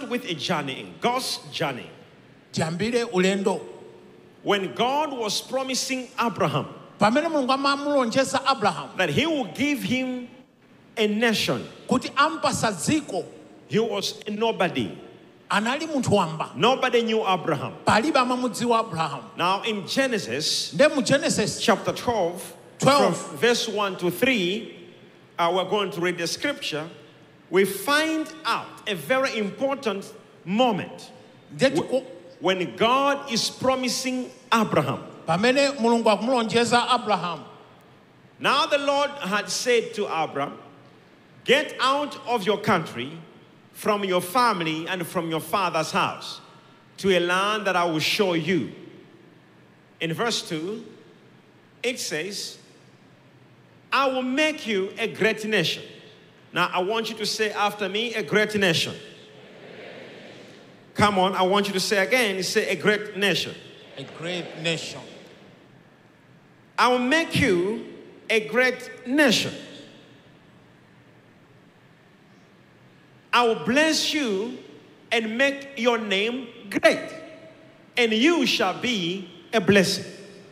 start with a journey, God's journey. tiyambire ulendo. When God was promising Abraham Pamene Mulungu amamulonjeza Abraham that he will give him a nation, kuti ampasa dziko, he was a nobody. anali munthu wamba. Nobody knew Abraham. Palibe amamudziwa Abraham. Now in Genesis Nde mu Genesis chapter 12, 12. from verse 1 to 3, we're going to read the scripture. We find out a very important moment when God is promising Abraham. pamene Mulungu akumulonjeza Abraham. Now the Lord had said to Abraham, get out of your country, from your family and from your father's house, to a land that I will show you. In verse 2, it says, I will make you a great nation. Now I want you to say after me, a great nation. Come on, I want you to say again, say a great nation. A great nation. I will make you a great nation. I will bless you and make your name great, and you shall be a blessing.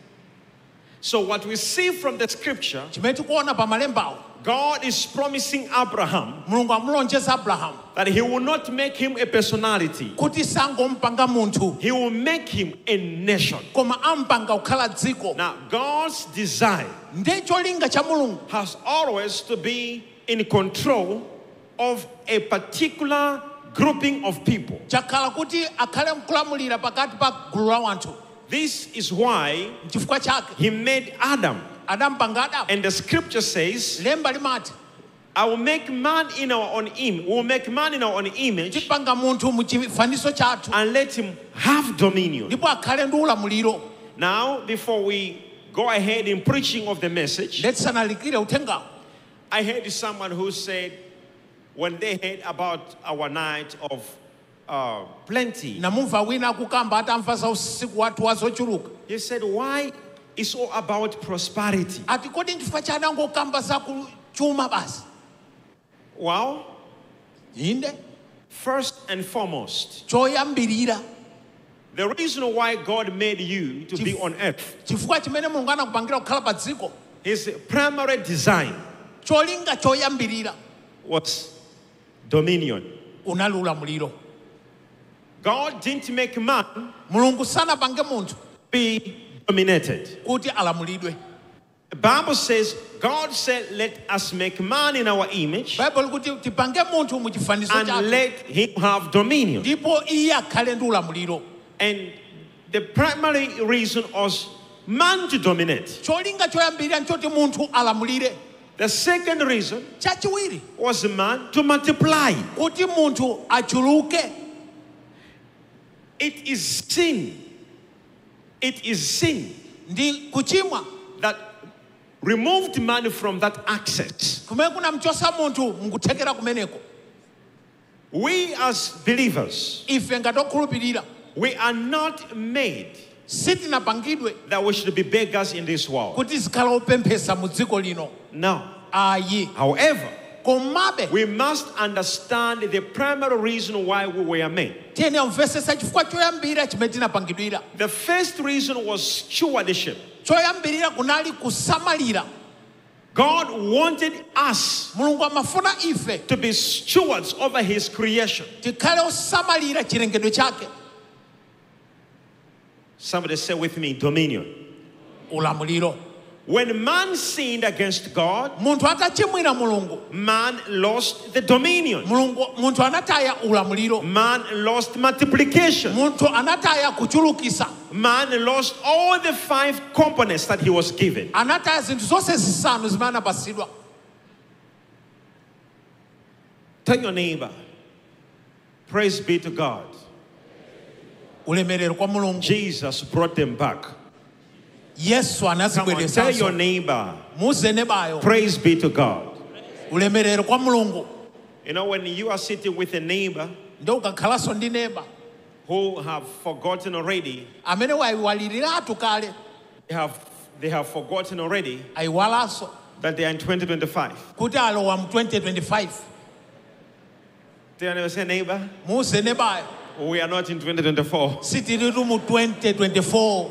So what we see from the scripture, Chimene tikuona pa malembawo, God is promising Abraham Mulungu amulonjeza Abraham that he will not make him a personality. kuti sangompanga munthu, He will make him a nation. koma ampanga kukhala dziko. Now, God's design Nde cholinga cha Mulungu has always to be in control of a particular grouping of people. chakhala kuti akhale mkulamulira pakati pa gulu la wanthu. This is why Chifukwa chake he made Adam. adampanga Adamu. And the scripture says, Lemba limati I will make man in our own image. We will make man in our own image tipanga munthu mu chifaniso chathu and let him have dominion. ndipo akhale ndi ulamuliro. Now, before we go ahead in preaching of the message, Letsanalalikire uthengawo. I heard someone who said, when they heard about our night of plenty, Namumva wina akukamba atamva za usiku wathu wazochuluka. he said, why it's all about prosperity? Ati kodi chifukwa chani angokamba za kuchuma basi? Well, Inde first and foremost, choyambirira the reason why God made you to be on earth, chifukwa chimene Mulungu anakupangira kukhala pa dziko, his primary design cholinga choyambirira was dominion. unali ulamuliro. God didn't make man Mulungu sanapange munthu be dominated. kuti alamulidwe. The Bible says, God said, let us make man in our image Bible kuti tipange munthu mu chifaniso and chathu let him have dominion. ndipo iye akhale ndi ulamuliro. And the primary reason was man to dominate. Cholinga choyambirira nchoti munthu alamulire. The second reason Chachiwiri was man to multiply. kuti munthu achuluke. It is sin. It is sin Ndi kuchimwa that removed man from that access. kumene kunamchosa munthu mukuthekera kumeneko. We as believers, Ife ngati okhulupirira we are not made sitinapangidwe that we should be beggars in this world. kuti zikhala opemphesa mu dziko lino. No. Ayi. However, Komabe we must understand the primary reason why we were made. tiyeni amvesesa chifukwa choyambirira chimene tinapangidwira. The first reason was stewardship. Choyambirira kunali kusamalira. God wanted us Mulungu amafuna ife to be stewards over his creation. tikhale osamalira chilengedwe chake. Somebody say with me, dominion. Ulamuliro. When man sinned against God, Munthu atachimwira Mulungu, man lost the dominion. munthu anataya ulamuliro. Man lost multiplication. Munthu anataya kuchulukisa. Man lost all the 5 components that he was given. Anataya zinthu zonse zisanu zimene anapasidwa. Tell your neighbor, praise be to God. Ulemerero kwa Mulungu. Jesus brought them back. Yesu Come on, tell anazibweresanso. your neighbor, Muze nebayo. praise be to God. Ulemerero kwa Mulungu. You know, when you are sitting with a neighbor Ndio ukakhalaso ndi neba who have forgotten already, amene wayiwaliratu kale, they have forgotten already ayiwalaso that they are in 2025. kuti alowa mu 2025. Tell your neighbor, say, neighbor, muze nebayo we are not in 2024. sitiritu mu 2024.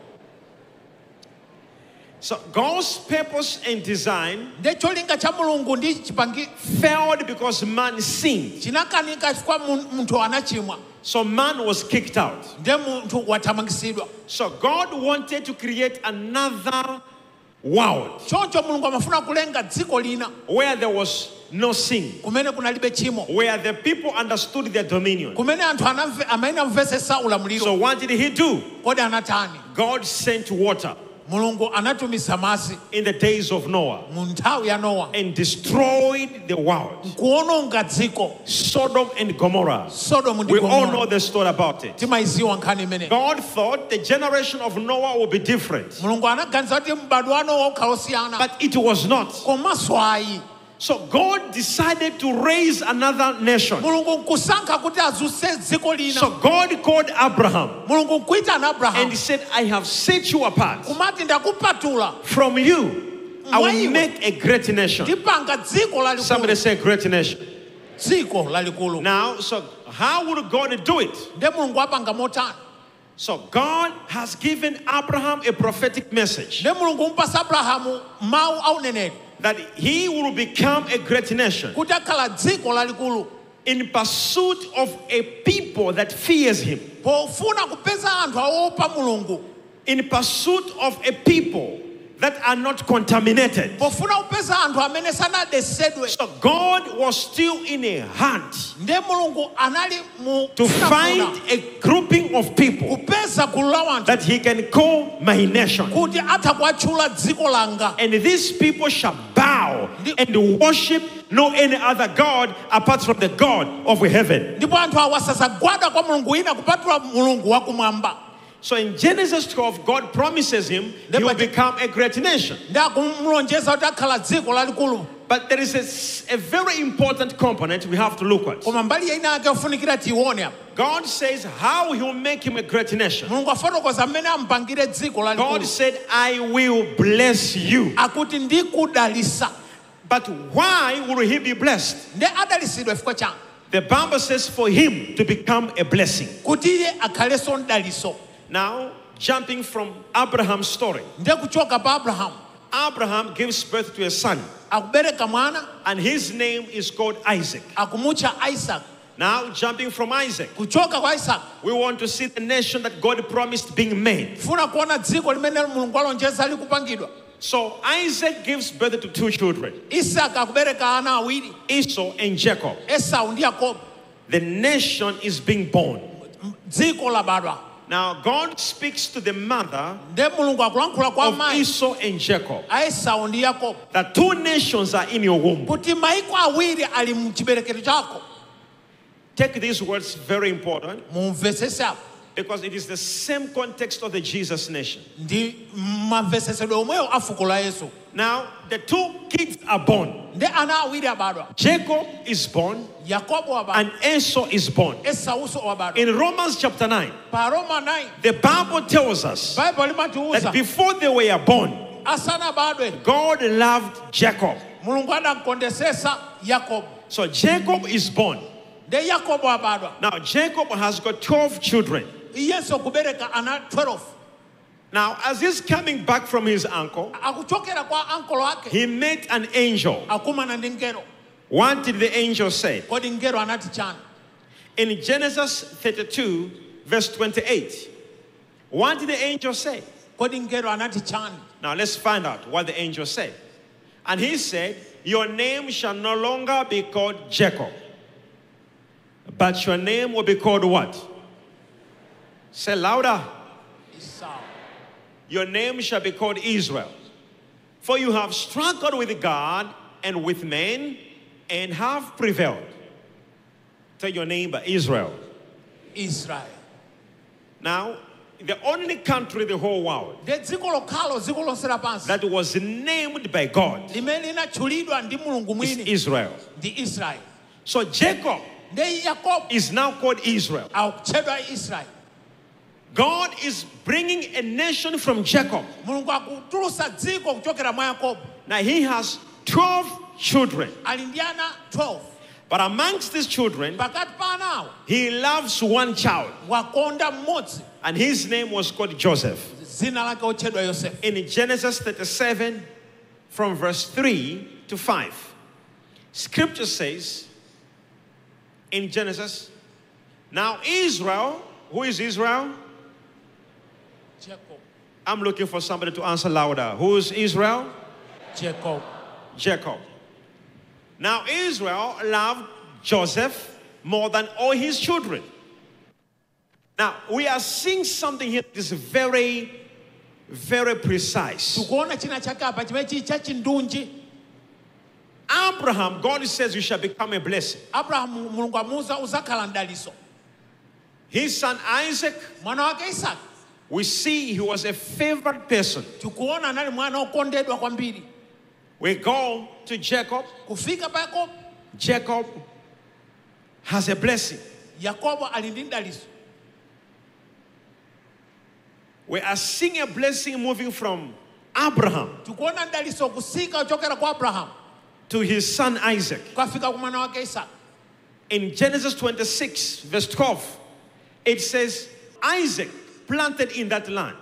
So God's purpose and design Ndecholinga cha mulungu ndi chipangi failed because man sinned. chinakanika chifukwa munthu anachimwa. So man was kicked out. Nde munthu wathamangisidwa. So God wanted to create another world Choncho mulungu amafuna kulenga dziko lina where there was no sin, kumene kunalibe chimo, where the people understood their dominion. kumene anthu amene amvesesa ulamuliro. So what did he do? Kodi anatani? God sent water Mulungu anatumisa masi in the days of Noah mu nthawi ya Nowa and destroyed the world. kuononga dziko. Sodom and Gomorrah. Sodomu ndi We all know Gomora. the story about it. Timaiziwa nkhani imene. God thought the generation of Noah would be different, Mulungu anaganiza kuti m'badwo wa Nowa ukhala osiyana. but it was not. Komanso ayi. So God decided to raise another nation. Mulungu nkusankha kuti azuse dziko lina. So God called Abraham Mulungu nkuitana and Abrahamu. he said, I have set you apart. Kumati ndakupatula. From you, I will make a great nation. Ndipanga dziko Somebody lalikulu. say great nation. Dziko lalikulu. Now, so how would God do it? Nde Mulungu apanga motani. So God has given Abraham a prophetic message Nde Mulungu mpasa Abrahamu mawu au neneri. that he will become a great nation Kuti akhala dziko lalikulu. in pursuit of a people that fears him, Pofuna kupeza anthu aopa Mulungu. in pursuit of a people that are not contaminated. Pofuna kupeza anthu amene sanadesedwe. So God was still in a hunt Nde Mulungu anali mu to find a grouping of people kupeza gulu la wanthu that he can call my nation. kuti atakwatchula dziko langa. And these people shall bow and worship no any other God apart from the God of heaven. Ndipo anthu awa sadzagwada kwa Mulungu wina kupatula Mulungu wakumwamba. So in Genesis 12, God promises him he will become a great nation. Nde akumulonjeza kuti akhala dziko lalikulu. But there is a very important component we have to look at. Koma mbali ina yake yofunikira tione apa. God says how he will make him a great nation. Mulungu afotokoza amene ampangire dziko God lalikulu. said, I will bless you. Akuti ndikudalisa. But why will he be blessed? Nde adalisidwe chifukwa chani. The Bible says for him to become a blessing. Kuti iye akhaleso mdaliso. Now, jumping from Abraham's story. Nde kuchoka pa Abrahamu. Abraham gives birth to a son, Akubereka mwana. and his name is called Isaac. Akumucha Isaac. Now, jumping from Isaac, Kuchoka kwa Isaac. we want to see the nation that God promised being made. Funa kuona dziko limene Mulungu alonjeza likupangidwa. So, Isaac gives birth to two children, Isaac akubereka ana awiri. Esau and Jacob. Esau ndi Yakobo. The nation is being born. Dziko labadwa. Now, God speaks to the mother Nde Mulungu akulankhula kwa of amayi Esau and Jacob a Esau ndi Yakobo. that two nations are in your womb. Kuti maiko awiri ali mu chiberekero chako. Take these words very important Mumvesese apo. because it is the same context of the Jesus nation. Ndi mamvesesedwe omweyo a fuko la Yesu. Now, the two kids are born. Nde ana awiri abadwa. Jacob is born Yakobo abadwa. and Esau is born. Esau so abadwa. In Romans chapter 9, Pa Roma 9. the Bible tells us Bible that limatiuza. before they were born, Asana badwe. God loved Jacob. Mulungu adamkondesesa Yakobo. So Jacob is born. Nde Yakobo abadwa. Now, Jacob has got 12 children. Yesu kubereka ana 12. Now, as he's coming back from his uncle, Akuchokera kwa uncle wake. he met an angel. Akumana ndi ngero. What did the angel say? Kodi ngero anati chani. In Genesis 32, verse 28, what did the angel say? Kodi ngero anati chani. Now, let's find out what the angel said. And he said, your name shall no longer be called Jacob, but your name will be called what? Say louder. Esau. Your name shall be called Israel. For you have struggled with God and with men and have prevailed. Tell your neighbor, Israel. Israel. Now, the only country in the whole world Nde dziko lokhalo dziko lonse lapansi. that was named by God Limene linatchulidwa ndi Mulungu is mwini. Israel. Ndi Israel. So Jacob Nde Yakobo is now called Israel. akutchedwa Israel. God is bringing a nation from Jacob. Mulungu akutulusa dziko kuchokera mwa Yakobo. Now he has 12 children. Ali ndi ana 12. But amongst these children, pakati pa anawo he loves one child. wakonda mmodzi, And his name was called Joseph. zina lake otchedwa Yosefu. In Genesis 37, from verse 3 to 5, Scripture says, in Genesis, now Israel, who is Israel? Jacob. I'm looking for somebody to answer louder. Who is Israel? Jacob. Jacob. Now Israel loved Joseph more than all his children. Now we are seeing something here that is very, very precise. Tukuona china chake apa chimechi chachindunji. Abraham, God says you shall become a blessing. Abrahamu Mulungu amuuza uzakhala ndaliso. His son Isaac, Mwana wake Isaac we see he was a favored person. tukuona anali mwana okondedwa kwambiri. We go to Jacob. Kufika pa Yakobo, Jacob has a blessing. Yakobo ali ndi ndaliso. We are seeing a blessing moving from Abraham Tukuona ndaliso kusika kuchokera kwa Abraham to his son Isaac. kufika kwa mwana wake Isaac. In Genesis 26, verse 12, it says, Isaac planted in that land.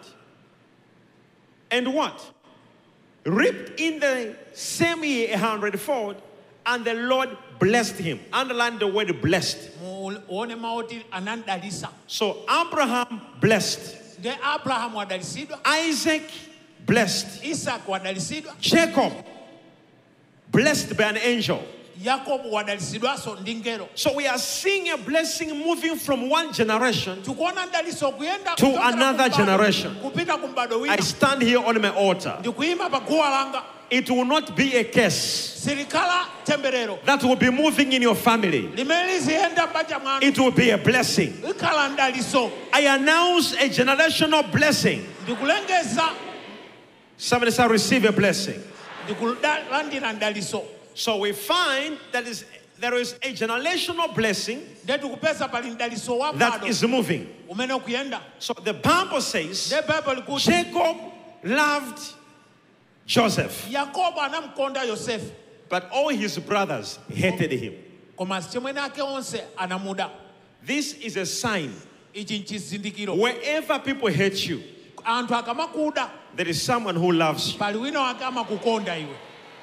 And what? Reaped in the same year 100-fold, and the Lord blessed him. Underline the word blessed. Muone maoti anandalisa. So Abraham blessed. De Abraham wadalisidwa, Isaac blessed. Isaac wadalisidwa, Jacob blessed by an angel. Yakobo wadalisidwa so ndingero. So we are seeing a blessing moving from one generation Tukuona ndaliso kuyenda to kutokera another kumbado, generation. kupita kumbado I wina. stand here on my altar. Ndikuima pa guwa langa. It will not be a curse Sirikala temberero. that will be moving in your family. Limelizienda baja mwanu. It will be a blessing. Ikala ndaliso. I announce a generational blessing. Ndikulengeza. Somebody shall receive a blessing. Ndikulandira ndaliso. So we find that there is a generational blessing Ndetu kupesa pali ndaliso wa that bado. is moving. Umene kuyenda. So the Bible says De Bible kuti. Jacob loved Joseph, Yakobo anamkonda Yosefu. but all his brothers hated him. Koma chimwene ake onse anamuda. This is a sign. Ichi nchizindikiro. Wherever people hate you, Anthu akamakuda there is someone who loves you. pali wina wake amakukonda iwe.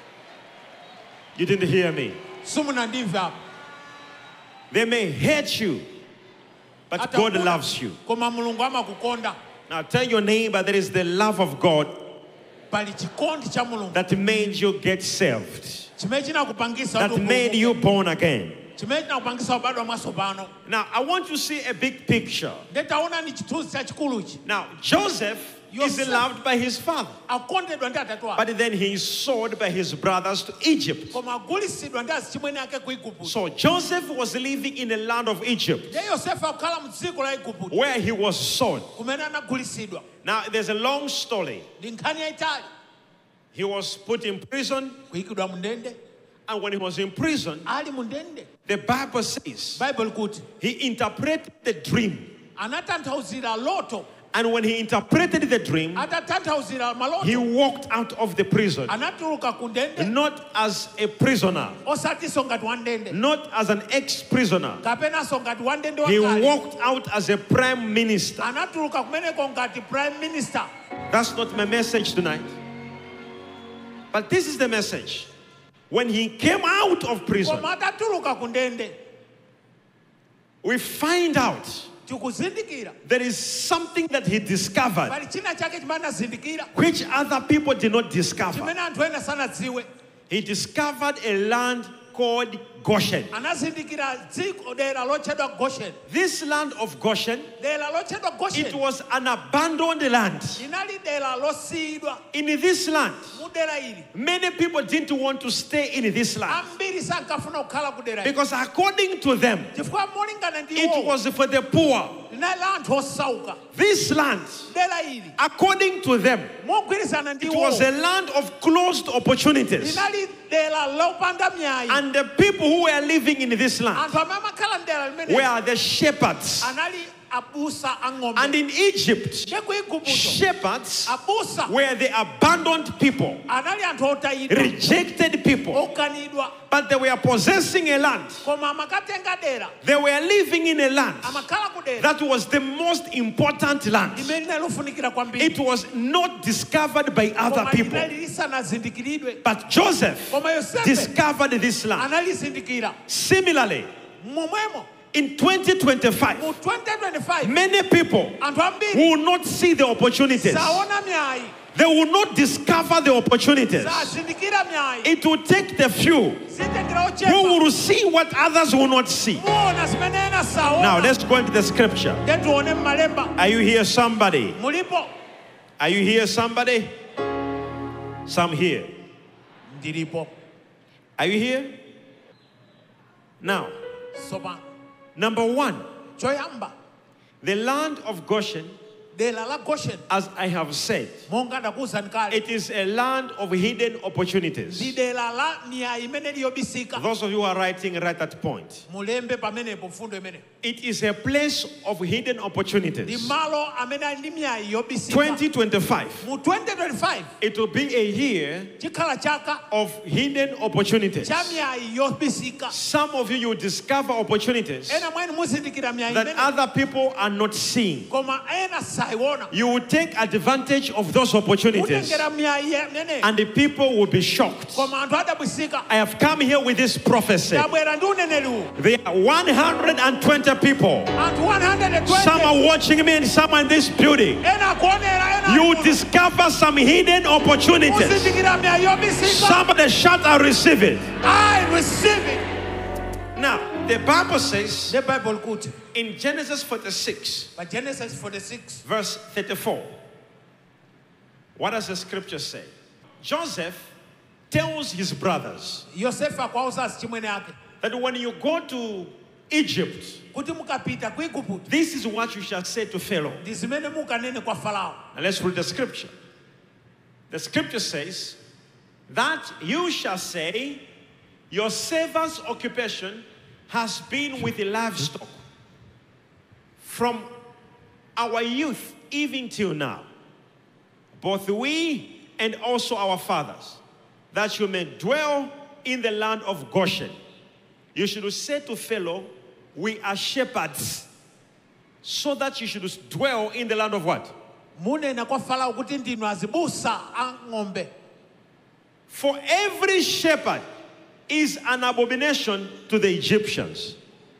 You didn't hear me. Sumuna ndimva. They may hate you, but God loves you. Koma Mulungu amakukonda. Now tell your neighbor there is the love of God Pali chikondi cha Mulungu. that made you get saved, Chimene chinakupangisa that made you born again. Chimene chinakupangisa ubadwa mwasopano. Now I want you to see a big picture. Ndetaona ni chithunzi chachikuluchi. Now Joseph is loved by his father, Akondedwa ndi atatu ake. but then he is sold by his brothers to Egypt. Koma agulisidwa ndi achimwene ake ku Igupto. So Joseph was living in the land of Egypt, Ndiye Yosefu akukhala mu dziko la Igupto. where he was sold. Kumene anagulisidwa. Now there's a long story. Ndi nkhani yayitali. He was put in prison, Kuyikidwa mu ndende. and when he was in prison, Ali mu ndende. the Bible says Bible kuti. he interpreted the dream. Anatanthauzira loto. And when he interpreted the dream, Atatanthauzira maloto. he walked out of the prison, Anatuluka ku ndende. not as a prisoner, Osatiso ngati wa ndende. not as an ex-prisoner. Kapena so ngati wa ndende He wakale. walked out as a prime minister. Anatuluka kumeneko ngati prime minister. That's not my message tonight. But this is the message. When he came out of prison, Koma atatuluka ku ndende. we find out Tikuzindikira. there is something that he discovered Pali china chake chimene azindikira. which other people did not discover. Chimene anthu ena sanadziwe. He discovered a land called Goshen. Anazindikira dziko dera lotchedwa Goshen. This land of Goshen, Dera lotchedwa Goshen. it was an abandoned land. Linali dera losiyidwa. In this land, Mu dera ili. many people didn't want to stay in this land Ambiri sankafuna kukhala ku dera ili. because according to them, Chifukwa molingana ndi it iwo. was for the poor. Linali anthu osauka. This land, Dera ili. according to them, Mogwirizana ndi it iwo. was a land of closed opportunities. Linali dera lopanda myayi. And the people who were living in this land Anthu amene amakhala mdera limene were the shepherds. anali abusa ang'ombe. And in Egypt, Ne ku Igupto shepherds abusa were the abandoned people, anali anthu otayidwa rejected people, okanidwa but they were possessing a land. koma amakatenga dera They were living in a land amakhala ku dera that was the most important land. limene lilofunikira kwambiri It was not discovered by other koma people. linali lisanazindikiridwe But Joseph koma Yosefe discovered this land. analizindikira Similarly, momwemo in 2025, mu 2025 many people anthu ambiri will not see the opportunities. saona myayi They will not discover the opportunities. sazindikira myayi It will take the few zitengera who ochepa will see what others will not see. muona zimene ena saona Now let's go into the scripture. tetuone mmalemba Are you here, somebody? mulipo Are you here, somebody? Some here. ndilipo Are you here? Now, soba number one, choyamba the land of Goshen, dera la Goshen as I have said, monga ndakuwuzani kale it is a land of hidden opportunities. ndi dera la myayi imene liyobisika Those of you who are writing, right at point. mulembe pamenepo mfundo imene It is a place of hidden ndi opportunities. malo amene ali ndi myayi yobisika 2025, mu 2025 it will be a year chikhala chaka of hidden opportunities. cha myayi yobisika Some of you, you discover opportunities ena mwene muzindikira myayi that imene other people are not seeing. koma ena sayiona You will take advantage of those opportunities, mutengera myayi imene and the people will be shocked. koma anthu adabwisika I have come here with this prophecy. tabwera ndi uneneri uwu There are 120 people. anthu 120 Some are watching me and some are in this building. ena akuonera ena You akuona. discover some hidden opportunities. muzindikira myayi yobisika Somebody shout, I receive it. I receive it Now, the Bible says the Bible kuti in Genesis 46, pa Genesis 46 verse 34, what does the scripture say? Joseph tells his brothers Yosefa akwauza achimwene ake that when you go to Egypt, kuti mukapita ku Igupto this is what you shall say to Pharaoh. ndi zimene mukanene kwa Farao. Now let's read the scripture. The scripture says that you shall say, your servant's occupation has been with the livestock from our youth even till now, both we and also our fathers, that you may dwell in the land of Goshen. You should say to Pharaoh, we are shepherds, so that you should dwell in the land of what? munena kwa Farao kuti ndinu azibusa a ng'ombe. For every shepherd is an abomination to the Egyptians.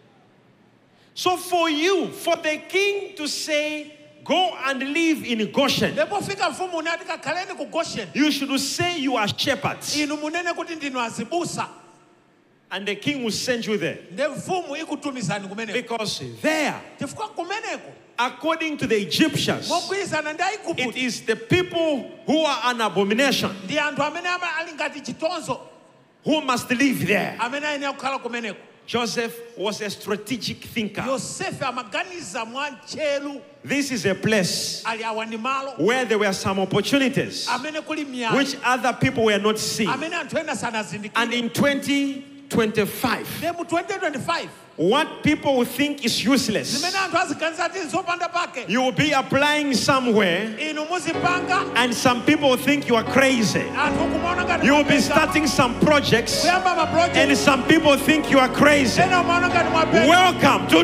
So for you, for the king to say, go and live in Goshen, Lepofika mfumu unati kakhaleni ku Goshen you should say you are shepherds. inu munene kuti ndinu azibusa And the king will send you there. nde mfumu ikutumizani kumeneko Because there, chifukwa kumeneko according to the Egyptians, mogwirizana ndi it Aigupto is the people who are an abomination ndi anthu amene ali ngati chitonzo who must live there. amene ayenera kukhala kumeneko. Joseph was a strategic thinker. Yosefe amaganiza mwa ntchelu This is a place ali awa ndi malo where there were some opportunities amene kuli myayi which other people were not seeing. amene anthu ena And sanazindikire. in 2025, Nde mu 2025 what people will think is useless, zimene anthu aziganiza ati zopanda pake you will be applying somewhere, inu muzipanga and some people will think you are crazy. anthu kumaona ngati You will be mwapeza. starting some projects, kuyamba ma project and some people think you are crazy. ena umaona ngati mwapeza. Welcome to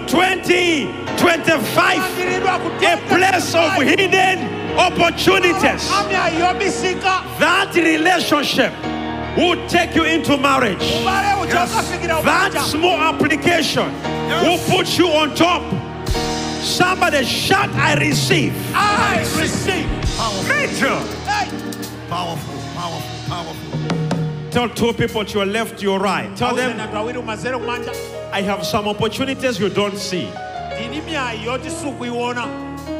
2025, Kulandiridwa ku a place of 2025. hidden opportunities. Amyayi yobisika That relationship will take you into marriage. ubale uja ukafikira That ubanja. small application will put you on top. Somebody shout, I receive. I receive. Major. Hey. Powerful, powerful, powerful. Tell two people to your left, to your right. Tell Auze them, na anthu awiri umazere kumanja I have some opportunities you don't see. ndini myayi yoti sukuiona.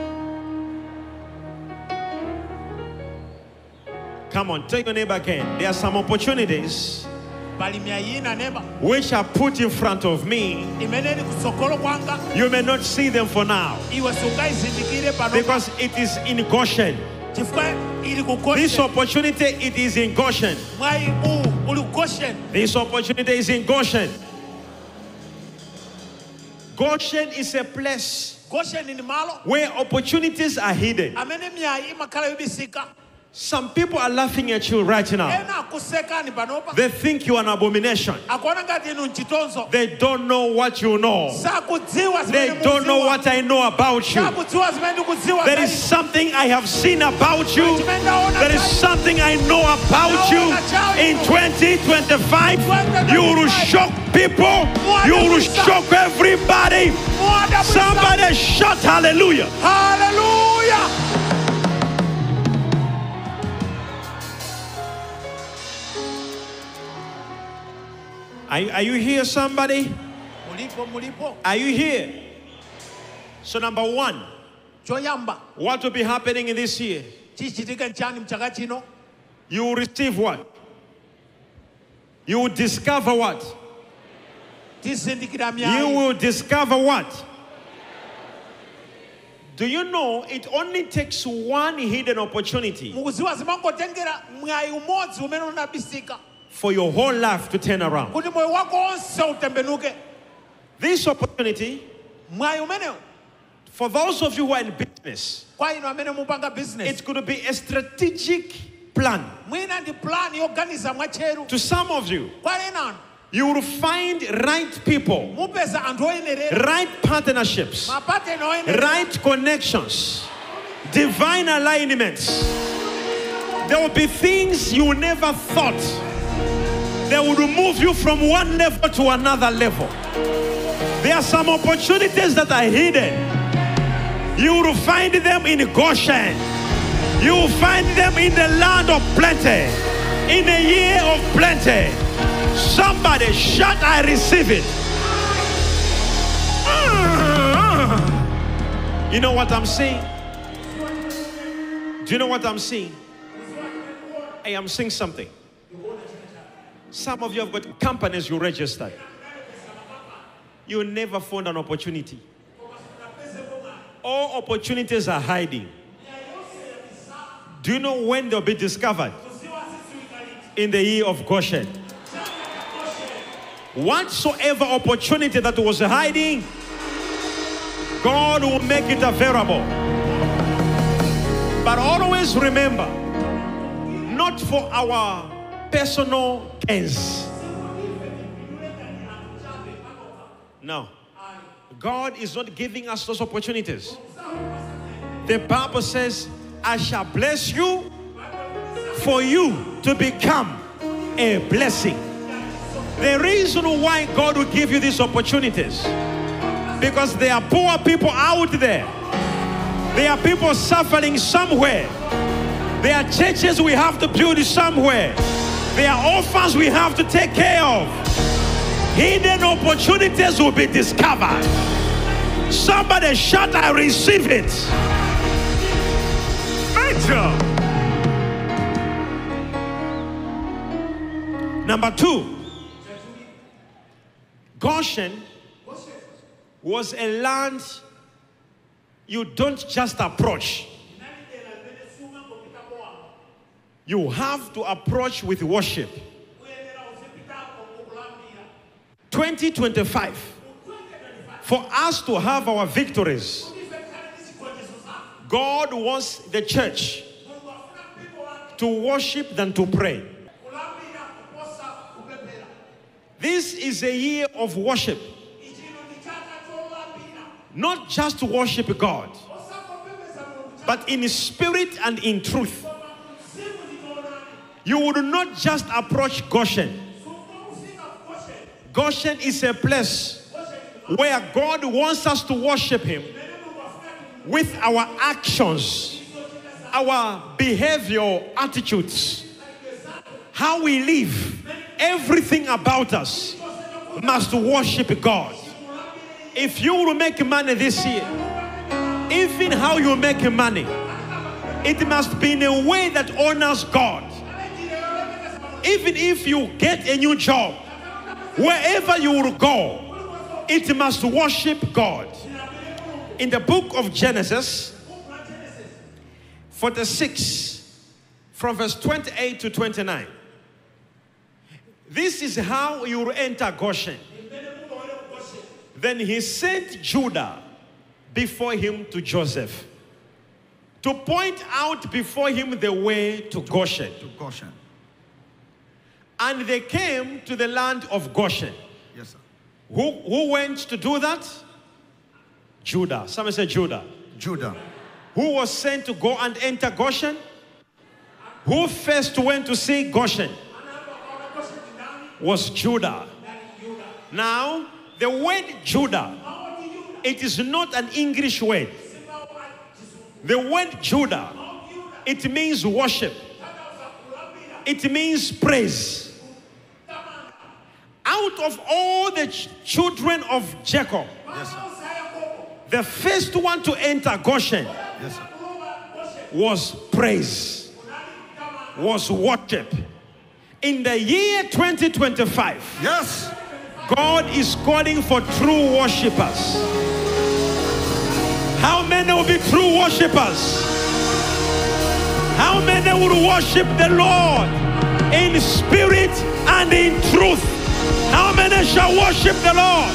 Come on, tell your neighbor again. There are some opportunities Pali myayi ina neba which are put in front of me. imene ili kutsogolo kwanga You may not see them for now iwe sungayizindikire pano because it is in Goshen. chifukwa ili ku This Goshen. opportunity, it is in Goshen. Mwayi uli ku Goshen. This opportunity is in Goshen. Goshen is a place Goshen ni malo where opportunities are hidden. amene myayi imakhala yobisika. Some people are laughing at you right now. Ena akuseka ni panopa. They think you are an abomination. Akuona ngati inu nchitonzo. They don't know what you know. Sakudziwa zimene They don't know mukudziwa. what I know about you. Sakudziwa zimene ndikudziwa There is zaidi. something I have seen about you. There is something I know about you. In 2025, you will shock people. You will shock everybody. Somebody shout hallelujah. Hallelujah. Are you here, somebody? Mulipo. Are you here? So number one, Choyamba. what will be happening in this year? Chichitika nchani mchaka chino. You will receive what? You will discover what? Tisindikira You myayi. will discover what? Do you know it only takes one hidden opportunity Mukudziwa zimangotengera mwayi umodzi umene unabisika. for your whole life to turn around? Kuti moyo wako onse utembenuke. This opportunity, Mwayi umenewo. for those of you who are in business, Kwa inu amene mupanga business. it could be a strategic plan. Mwina ndi plan yoganiza mwacheru. To some of you, Kwa ena you will find right people, mupeza anthu oyenerera. right partnerships, Mapatena oyenerera. right connections, divine alignments. There will be things you never thought. They will move you from one level to another level. There are some opportunities that are hidden. You will find them in Goshen. You will find them in the land of plenty. In the year of plenty. Somebody shout, I receive it. You know what I'm saying? Do you know what I'm seeing? I am seeing something. Some of you have got companies you registered. You never found an opportunity. All opportunities are hiding. Do you know when they'll be discovered? In the year of Goshen. Whatsoever opportunity that was hiding, God will make it available. But always remember, not for our personal gains. No. God is not giving us those opportunities. The Bible says, I shall bless you for you to become a blessing. The reason why God will give you these opportunities, because there are poor people out there. There are people suffering somewhere. There are churches we have to build somewhere. There are orphans we have to take care of. Hidden opportunities will be discovered. Somebody shout, I receive it. Major. Number two, Goshen was a land you don't just approach. You have to approach with worship. 2025, for us to have our victories, God wants the church to worship than to pray. This is a year of worship. Not just to worship God, but in spirit and in truth. You would not just approach Goshen. Goshen is a place where God wants us to worship Him with our actions, our behavioral attitudes, how we live. Everything about us must worship God. If you will make money this year, even how you make money, it must be in a way that honors God. Even if you get a new job, wherever you will go, it must worship God. In the book of Genesis 46, from verse 28 to 29, this is how you will enter Goshen. Then he sent Judah, before him to Joseph, to point out before him the way to Goshen. To Goshen. And they came to the land of Goshen. Yes, sir. Who went to do that? Judah. Someone say Judah. Judah. Who was sent to go and enter Goshen? Who first went to see Goshen? Was Judah. Now, the word Judah, it is not an English word. The word Judah, it means worship. It means praise. Out of all the children of Jacob, Yes, sir. the first one to enter Goshen Yes, sir. was praise, was worship. In the year 2025, Yes. God is calling for true worshipers. How many will be true worshipers? How many will worship the Lord in spirit and in truth? How many shall worship the Lord?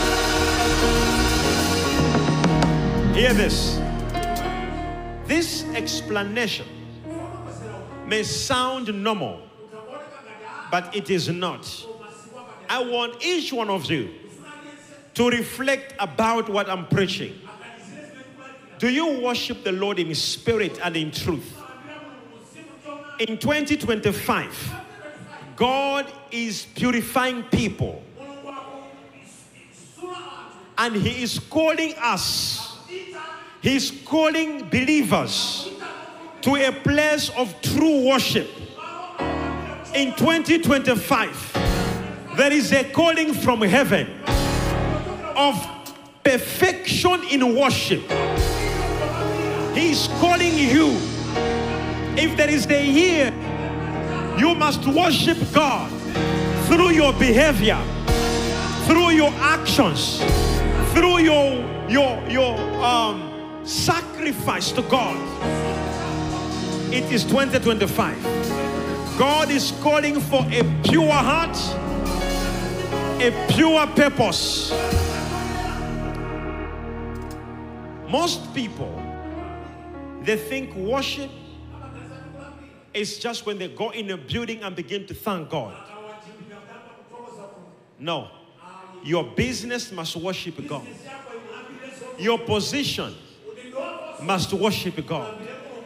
Hear this. This explanation may sound normal, but it is not. I want each one of you to reflect about what I'm preaching. Do you worship the Lord in spirit and in truth? In 2025, God is purifying people. And He is calling us. He is calling believers to a place of true worship. In 2025, there is a calling from heaven of perfection in worship. He is calling you. If there is a year, you must worship God through your behavior, through your actions, through your sacrifice to God. It is 2025. God is calling for a pure heart, a pure purpose. Most people, they think worship is just when they go in a building and begin to thank God. No. Your business must worship God. Your position must worship God.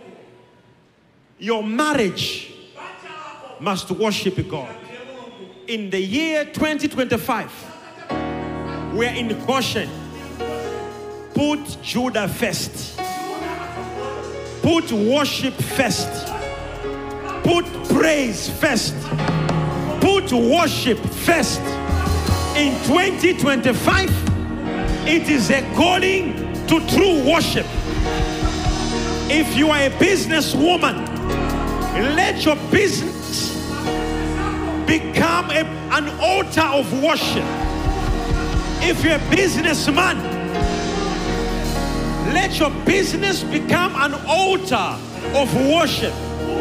Your marriage must worship God. In the year 2025, we're in Goshen. Put Judah first. Put worship first. Put praise first. Put worship first. In 2025, it is a calling to true worship. If you are a businesswoman, let your business become an altar of worship. If you're a businessman, let your business become an altar of worship.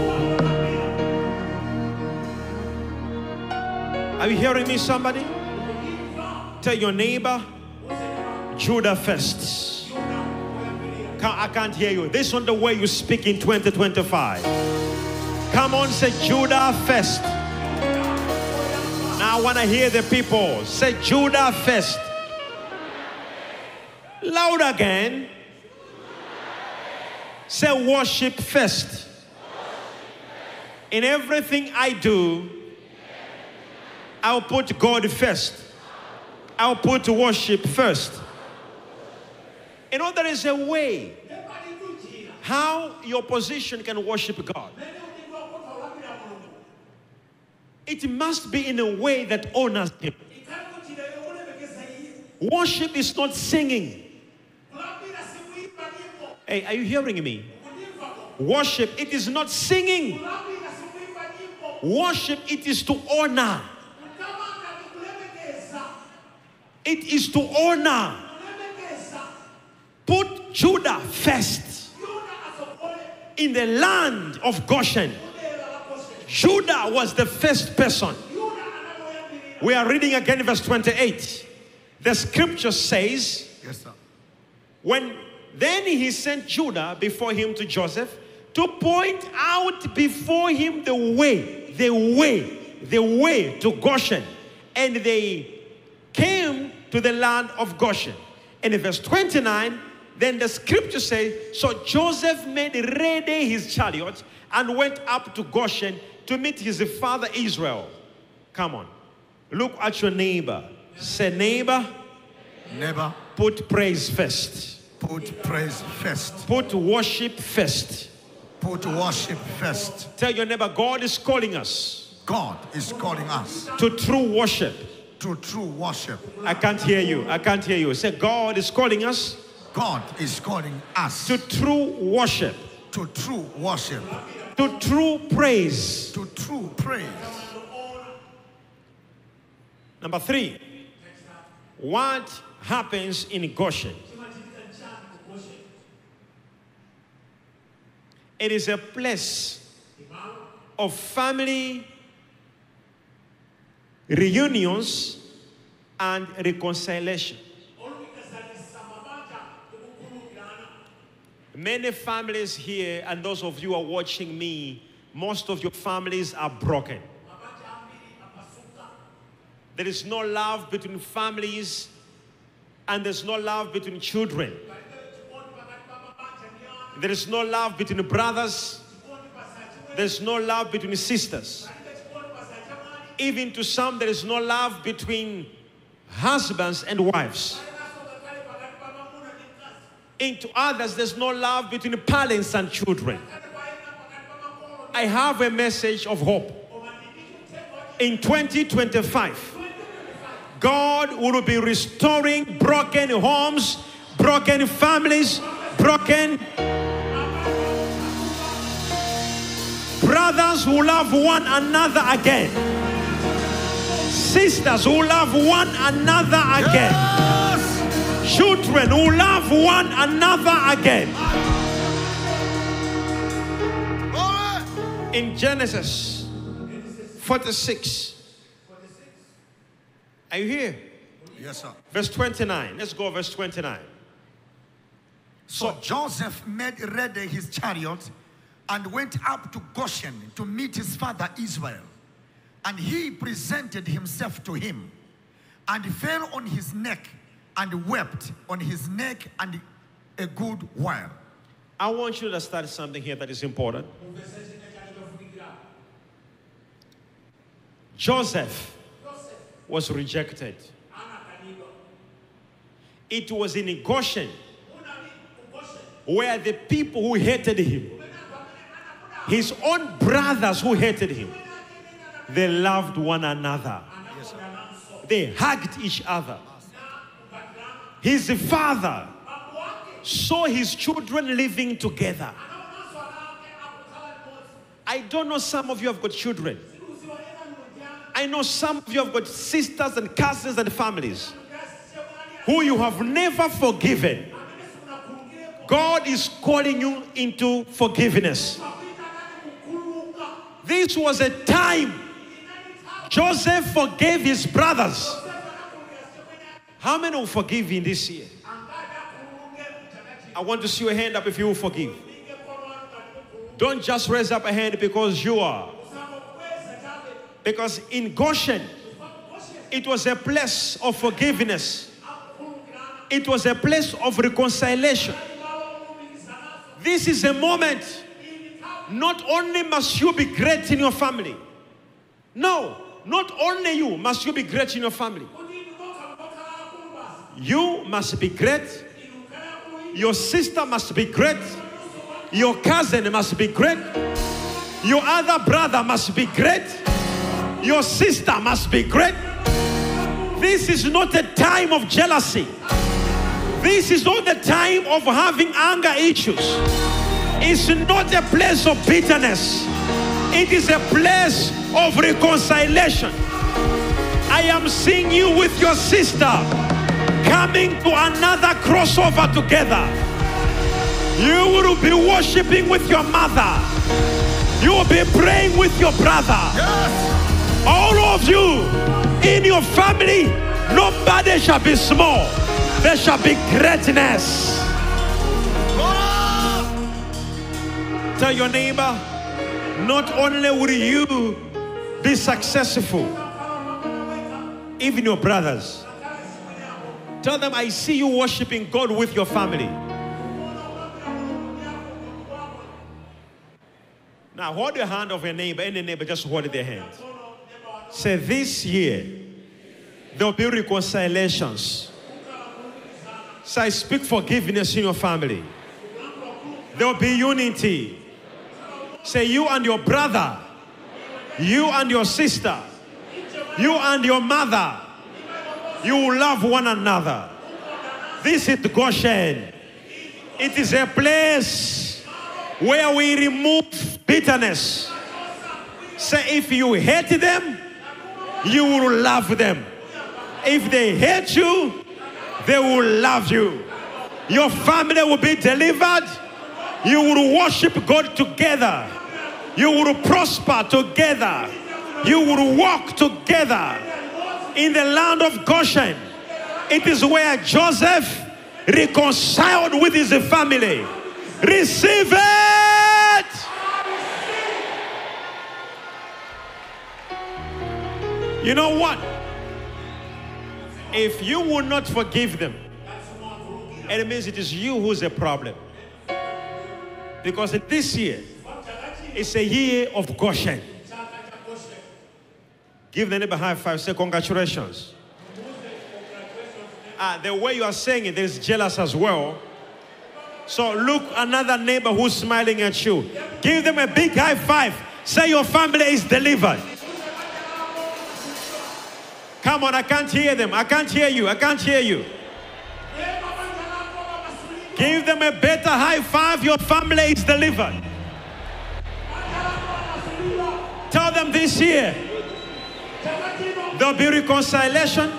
Are you hearing me, somebody? Tell your neighbor, Judah first. I can't hear you. This is not the way you speak in 2025. Come on, say Judah first. Now I want to hear the people say Judah first. Loud again. Say worship first. In everything I do, I'll put God first. I'll put worship first. You know, there is a way how your position can worship God. It must be in a way that honors Him. Worship is not singing. Hey, are you hearing me? Worship, it is not singing. Worship, it is to honor. It is to honor. Put Judah first. In the land of Goshen, Judah was the first person. We are reading again verse 28. The scripture says, Yes, sir. when Then he sent Judah before him to Joseph to point out before him the way to Goshen. And they came to the land of Goshen. And in verse 29, then the scripture says, so Joseph made ready his chariot and went up to Goshen to meet his father Israel. Come on. Look at your neighbor. Say, neighbor. Neighbor. Put praise first. Put praise first. Put worship first. Put worship first. Tell your neighbor, God is calling us. God is calling us to true worship. to true worship. I can't hear you. I can't hear you. Say, God is calling us. God is calling us to true worship. to true worship. To true praise. To true praise. Number 3. What happens in Goshen? It is a place of family reunions and reconciliation. Many families here, and those of you who are watching me, most of your families are broken. There is no love between families, and there's no love between children. There is no love between brothers. There's no love between sisters. Even to some, there is no love between husbands and wives. Into others, there's no love between parents and children. I have a message of hope. In 2025, God will be restoring broken homes, broken families, broken brothers who love one another again. Sisters who love one another again. Yes. Children who love one another again. Glory. In Genesis 46. Are you here? Yes, sir. Verse 29. Let's go verse 29. So Joseph made ready his chariot and went up to Goshen to meet his father Israel. And he presented himself to him and fell on his neck and wept on his neck and a good while. I want you to start something here that is important. Joseph was rejected. It was in Goshen where the people who hated him, his own brothers who hated him, they loved one another. They hugged each other. His father saw his children living together. I don't know, some of you have got children. I know some of you have got sisters and cousins and families who you have never forgiven. God is calling you into forgiveness. This was a time Joseph forgave his brothers. How many will forgive in this year? I want to see your hand up if you will forgive. Don't just raise up a hand because you are. Because in Goshen, it was a place of forgiveness. It was a place of reconciliation. This is a moment. Not only must you be great in your family. No, not only you must you be great in your family. You must be great. Your sister must be great. Your cousin must be great. Your other brother must be great. Your sister must be great. This is not a time of jealousy. This is not the time of having anger issues. It's not a place of bitterness. It is a place of reconciliation. I am seeing you with your sister coming to another crossover together. You will be worshiping with your mother. You will be praying with your brother. Yes. All of you in your family, nobody shall be small. There shall be greatness. Tell your neighbor, not only will you be successful, even your brothers. Tell them, I see you worshiping God with your family. Now hold the hand of your neighbor, any neighbor, just hold their hand. Say, this year, there will be reconciliations. So I speak forgiveness in your family. There will be unity. Say, you and your brother, you and your sister, you and your mother, you will love one another. This is Goshen. It is a place where we remove bitterness. Say, if you hate them, you will love them. If they hate you, they will love you. Your family will be delivered. You will worship God together. You will prosper together. You will walk together in the land of Goshen. It is where Joseph reconciled with his family. Receive it. You know what? If you will not forgive them, it means it is you who's a problem. Because this year, it's a year of Goshen. Give the neighbor a high five. Say congratulations. The way you are saying it, there's jealous as well. So look another neighbor who's smiling at you. Give them a big high five. Say your family is delivered. Come on, I can't hear them. I can't hear you. I can't hear you. Give them a better high five. Your family is delivered. Tell them this year there will be reconciliation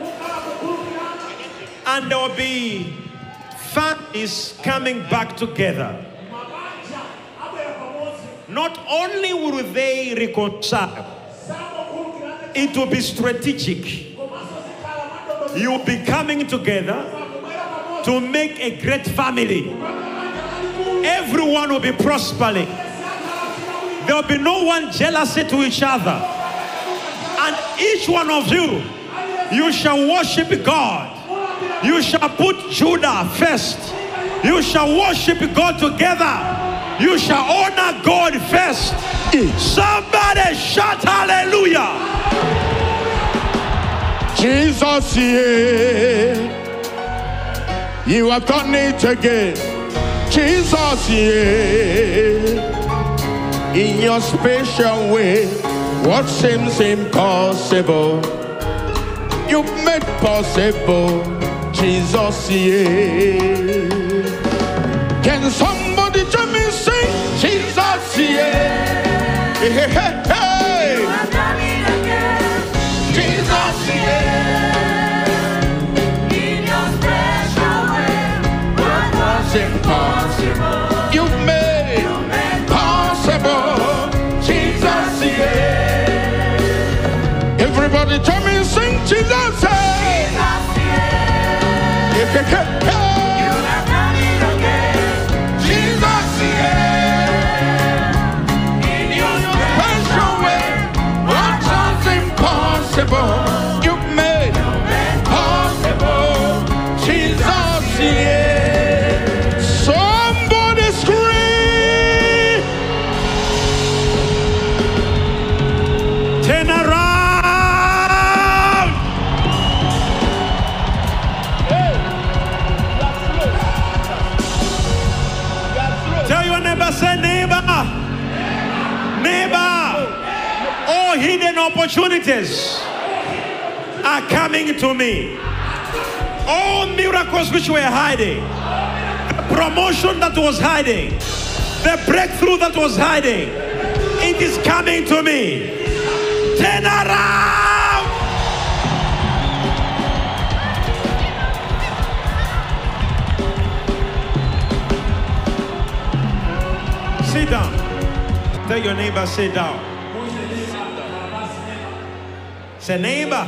and there will be families coming back together. Not only will they reconcile, it will be strategic. You will be coming together to make a great family. Everyone will be prospering. There will be no one jealousy to each other. And each one of you, you shall worship God. You shall put Judah first. You shall worship God together. You shall honor God first. Somebody shout hallelujah. Jesus, yeah, you have done it again. Jesus, yeah, in your special way, what seems impossible, you made possible. Jesus, yeah. Can somebody join me sing? Jesus, yeah. Hey, hey, hey. You have done it again. Jesus, yeah. In your special way, what was impossible, You made you made possible. Jesus, yeah. Everybody join me sing. Jesus, yeah. Jesus, yeah. Hey, hey, hey, hey. You have done it again. Jesus, yeah. In your Special way, what was impossible, you made possible. Jesus, yeah. Somebody scream. Turn around. Tell your neighbor, say neighbor. Neighbor. All hidden opportunities are coming to me. All miracles which were hiding. The promotion that was hiding. The breakthrough that was hiding. It is coming to me. Turn around. Sit down. Tell your neighbor, sit down. Say, neighbor,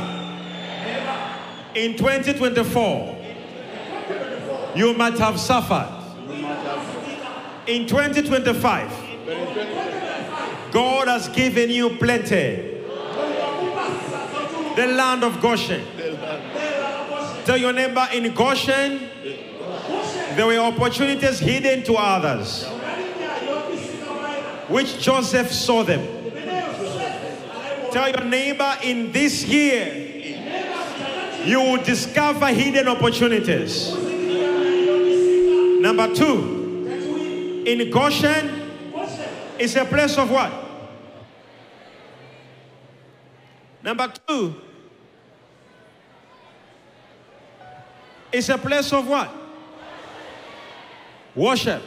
in 2024, you might have suffered. In 2025, God has given you plenty. The land of Goshen. Tell your neighbor, in Goshen, there were opportunities hidden to others, which Joseph saw them. Tell your neighbor, in this year, you will discover hidden opportunities. Number 2, in Goshen, it's a place of what? Number 2, it's a place of what? Worship.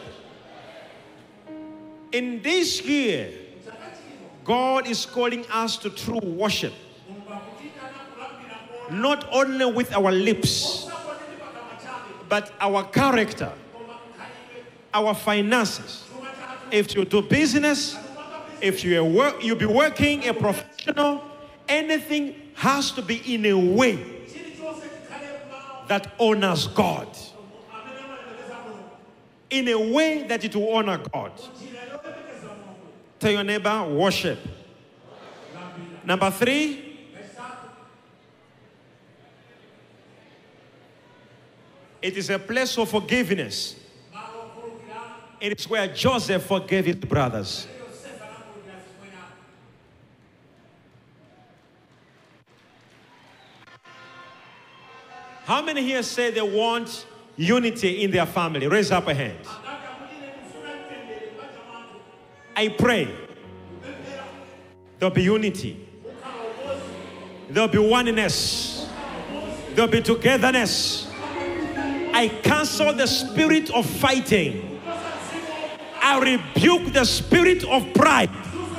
In this year, God is calling us to true worship. Not only with our lips, but our character, our finances. If you do business, if you be working a professional, anything has to be in a way that honors God. In a way that it will honor God. Tell your neighbor, worship. Number 3, it is a place of forgiveness. It is where Joseph forgave his brothers. How many here say they want unity in their family? Raise up a hand. I pray there'll be unity. There'll be oneness. There'll be togetherness. I cancel the spirit of fighting. I rebuke the spirit of pride.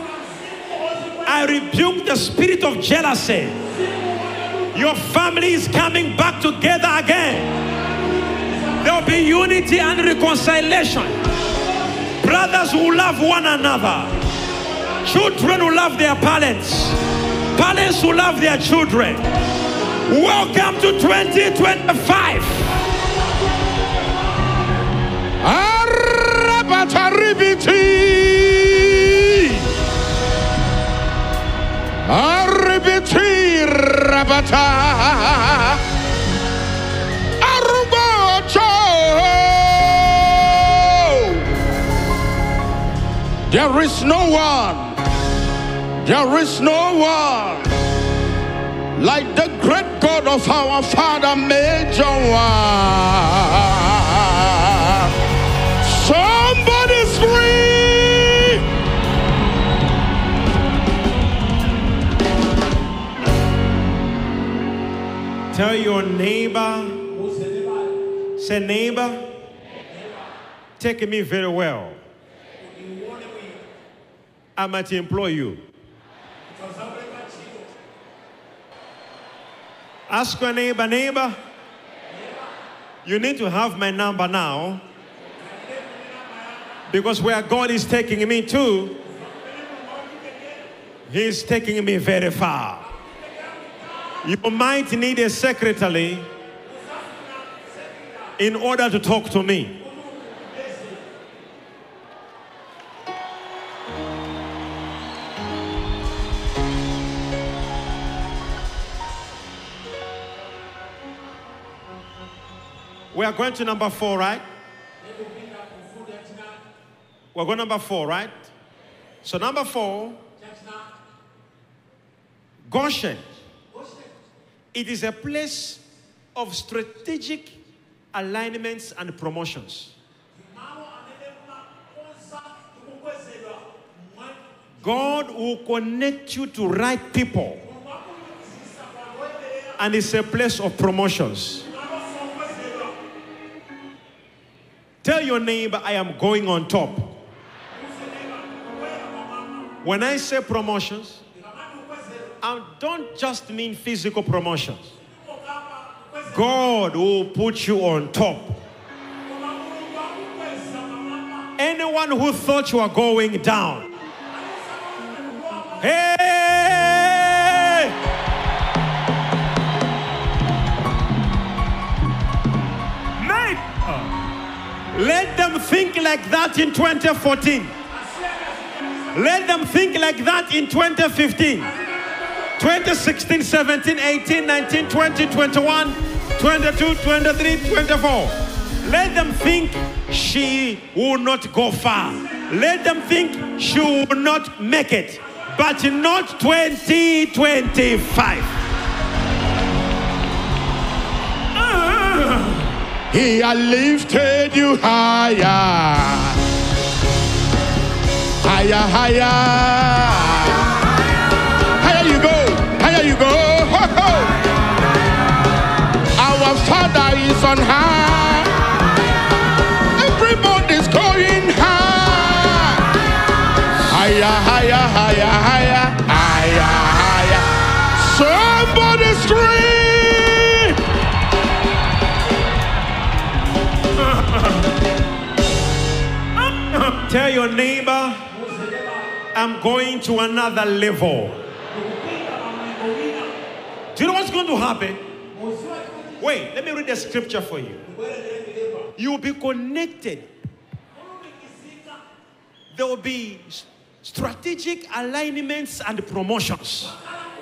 I rebuke the spirit of jealousy. Your family is coming back together again. There will be unity and reconciliation. Brothers who love one another. Children who love their parents. Parents who love their children. Welcome to 2025. There is no one like the great God of our Father, Major One. Somebody scream! Tell your neighbor, say neighbor, take me very well. I might employ you. Ask your neighbor, neighbor, you need to have my number now, because where God is taking me to, He's taking me very far. You might need a secretary in order to talk to me. We are going to number 4, right? We're going to number 4, right? So number 4, Goshen. It is a place of strategic alignments and promotions. God will connect you to right people. And it's a place of promotions. Tell your neighbor, I am going on top. When I say promotions, I don't just mean physical promotions. God will put you on top. Anyone who thought you were going down, hey! Let them think like that in 2014. Let them think like that in 2015, 2016, 17, 18, 19, 20, 21, 22, 23, 24. Let them think she will not go far. Let them think she will not make it, but not 2025. He has lifted you higher. Higher, higher. Higher you go. Higher you go. Ho, ho. Our Father is on high. Everybody's going high. Higher, higher, higher, higher. Higher, higher. Somebody scream. Tell your neighbor, I'm going to another level. Do you know what's going to happen? Wait, let me read the scripture for you. You will be connected. There will be strategic alignments and promotions.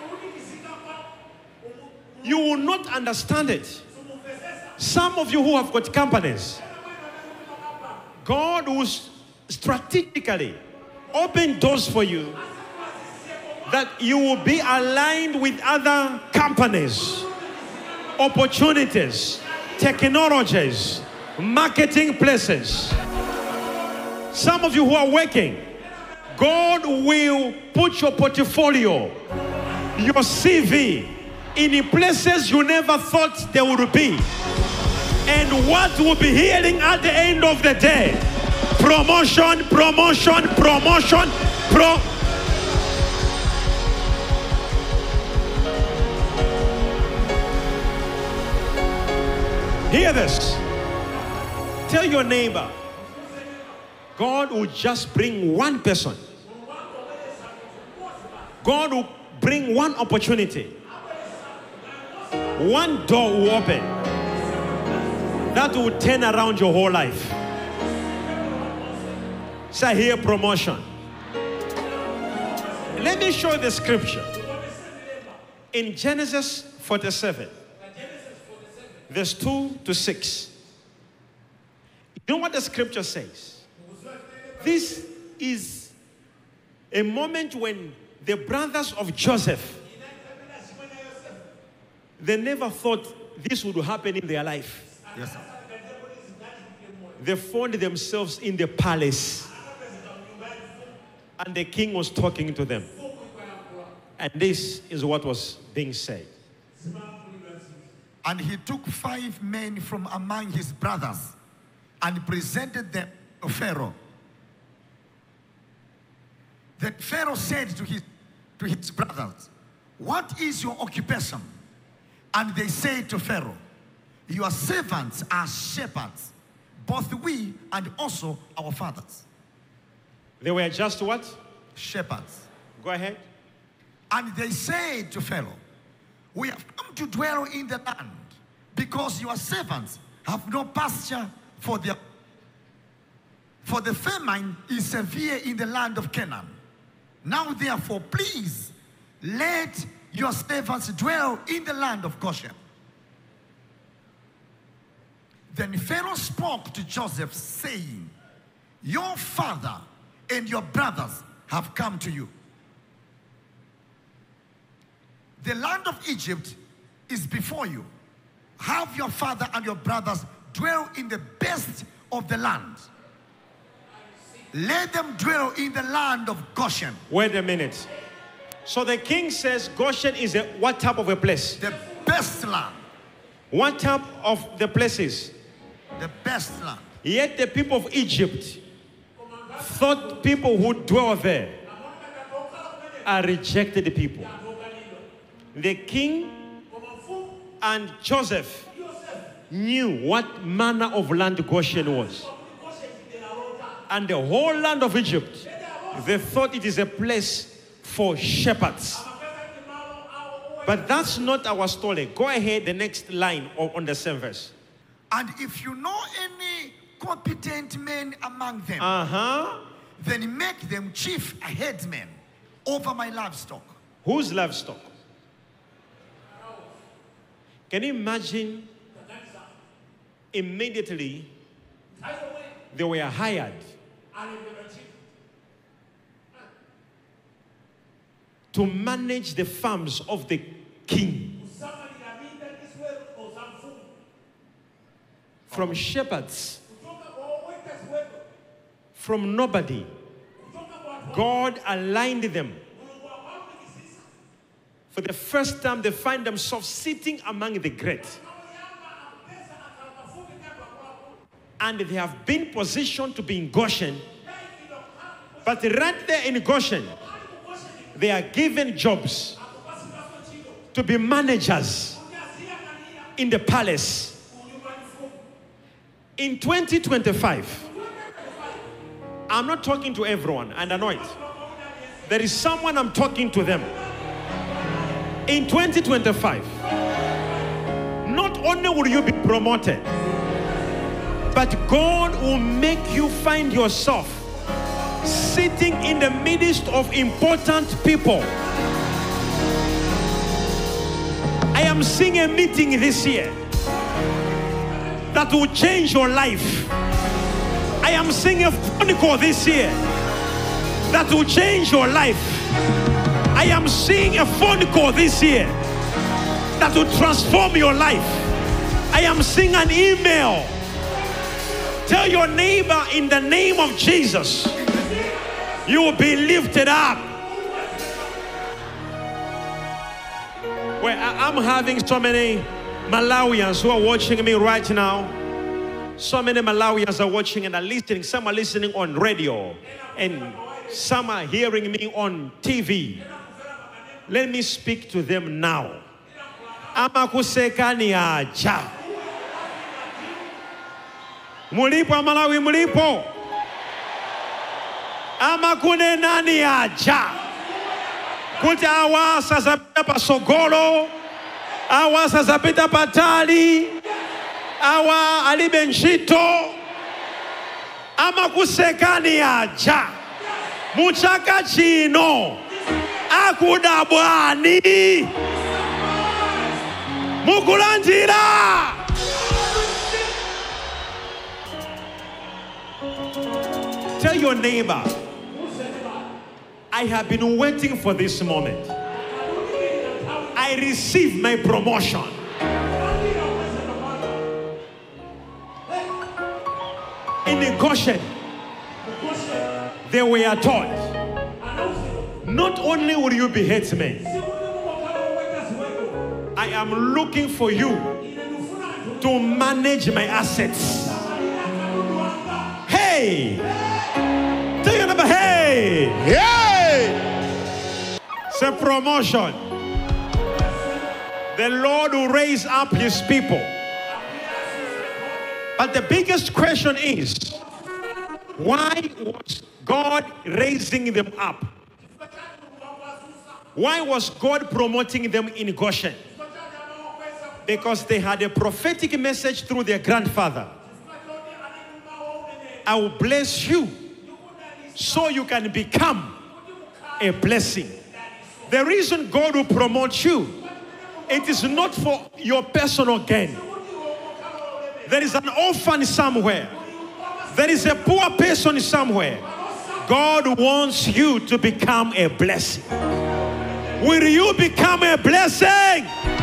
You will not understand it. Some of you who have got companies, God will strategically open doors for you that you will be aligned with other companies, opportunities, technologies, marketing places. Some of you who are working, God will put your portfolio, your CV, in places you never thought they would be. And what will be healing at the end of the day? Promotion, promotion, promotion, Hear this. Tell your neighbor, God will just bring one person. God will bring one opportunity. One door will open. That will turn around your whole life. Say, here, promotion. Let me show you the scripture. In Genesis 47, verse 2 to 6. You know what the scripture says? This is a moment when the brothers of Joseph, they never thought this would happen in their life. Yes, sir. They found themselves in the palace. And the king was talking to them. And this is what was being said. And he took 5 men from among his brothers and presented them to Pharaoh. Then Pharaoh said to his brothers, "What is your occupation?" And they said to Pharaoh, "Your servants are shepherds, both we and also our fathers." They were just what? Shepherds. Go ahead. And they said to Pharaoh, "We have come to dwell in the land, because your servants have no pasture for the famine is severe in the land of Canaan. Now therefore, please, let your servants dwell in the land of Goshen." Then Pharaoh spoke to Joseph, saying, "Your father and your brothers have come to you. The land of Egypt is before you. Have your father and your brothers dwell in the best of the land. Let them dwell in the land of Goshen." Wait a minute. So the king says Goshen is what type of a place? The best land. What type of the places? The best land. Yet the people of Egypt thought people who dwell there are rejected people. The king and Joseph knew what manner of land Goshen was. And the whole land of Egypt, they thought it is a place for shepherds. But that's not our story. Go ahead, the next line on the same verse. "And if you know any competent men among them, then make them chief headsmen over my livestock. Whose livestock? Can you imagine? Immediately, they were hired to manage the farms of the king. From shepherds, from nobody, God aligned them. For the first time, they find themselves sitting among the great. And they have been positioned to be in Goshen. But right there in Goshen, they are given jobs to be managers in the palace. In 2025, I'm not talking to everyone, and I know it. There is someone I'm talking to them. In 2025, not only will you be promoted, but God will make you find yourself sitting in the midst of important people. I am seeing a meeting this year that will change your life. I am seeing a phone call this year that will change your life. I am seeing a phone call this year that will transform your life. I am seeing an email. Tell your neighbor, in the name of Jesus, you will be lifted up. Well, I'm having so many Malawians who are watching me right now. So many Malawians are watching and are listening. Some are listening on radio, and some are hearing me on TV. Let me speak to them now. Amakusekani aja. Mulipo Malawi, mulipo. Amakune nani aja. Kuti awasa zapita pasogolo. Awasa zapita patali. Awa alibenchito. Amakusekani aja. Muchaka chino. Akudabwani. Mukulanjira. Tell your neighbor, I have been waiting for this moment. I received my promotion. In the Goshen, they were taught, not only will you be headsmen, I am looking for you to manage my assets. Hey! Tell your neighbor, hey! Hey! It's a promotion. The Lord will raise up his people. But the biggest question is, why was God raising them up? Why was God promoting them in Goshen? Because they had a prophetic message through their grandfather. I will bless you so you can become a blessing. The reason God will promote you, it is not for your personal gain. There is an orphan somewhere. There is a poor person somewhere. God wants you to become a blessing. Will you become a blessing?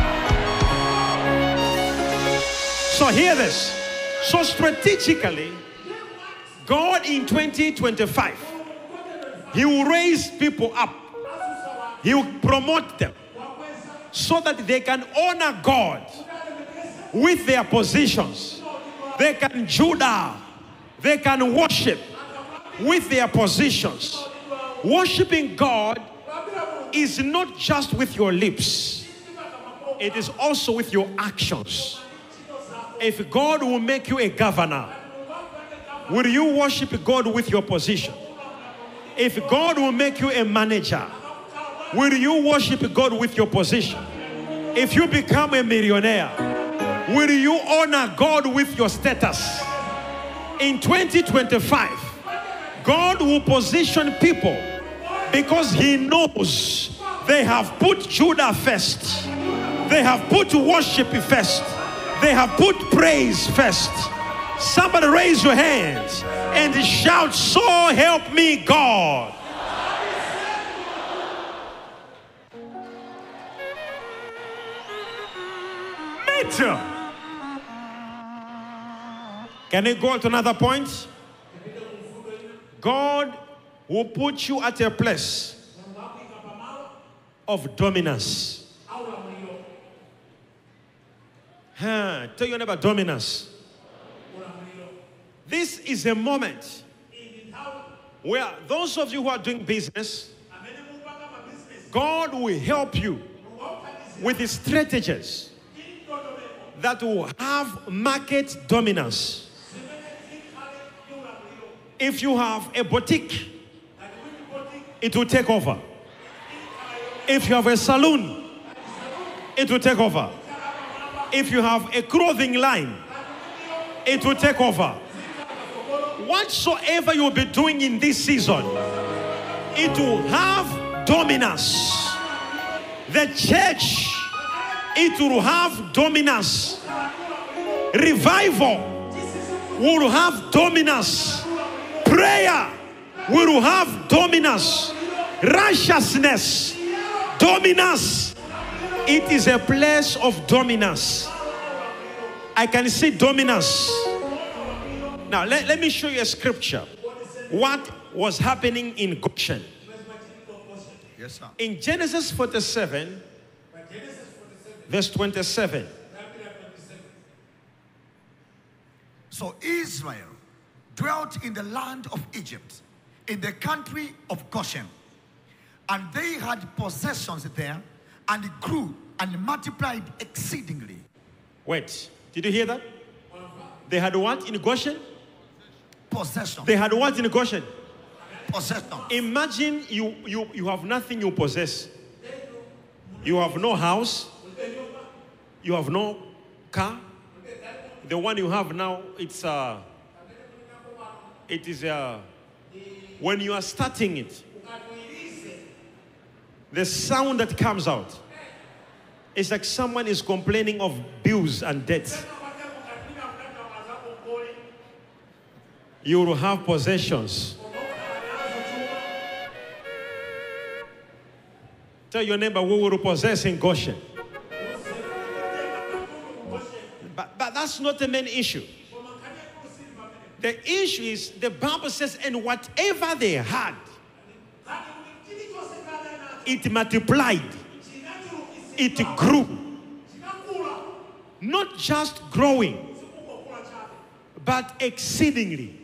So hear this. So strategically, God in 2025, he will raise people up. He will promote them so that they can honor God with their positions. They can Judah. They can worship with their positions. Worshiping God is not just with your lips. It is also with your actions. If God will make you a governor, will you worship God with your position? If God will make you a manager, will you worship God with your position? If you become a millionaire, will you honor God with your status? In 2025, God will position people because He knows they have put Judah first. They have put worship first. They have put praise first. Somebody raise your hands and shout, "So help me God." Major. Can you go to another point? God will put you at a place of dominance. Tell your neighbor, dominance. This is a moment where those of you who are doing business, God will help you with the strategies that will have market dominance. If you have a boutique, it will take over. If you have a saloon, it will take over. If you have a clothing line, it will take over. Whatsoever you'll be doing in this season, it will have dominance. The church, it will have dominance. Revival will have dominance. Prayer will have dominance. Righteousness, dominance. It is a place of dominance. I can see dominance. Now, let me show you a scripture. What was happening in Goshen? Yes, sir. In Genesis 47, verse 27. So Israel dwelt in the land of Egypt, in the country of Goshen. And they had possessions there, and it grew and multiplied exceedingly. Wait, did you hear that? They had what in Goshen? Possession. They had what in Goshen? Possession. Imagine you have nothing you possess. You have no house. You have no car. The one you have now, when you are starting it, the sound that comes out, it's like someone is complaining of bills and debts. You will have possessions. Tell your neighbor, we will possess in Goshen. But that's not the main issue. The issue is, the Bible says, and whatever they had, it multiplied. It grew. Not just growing, but exceedingly.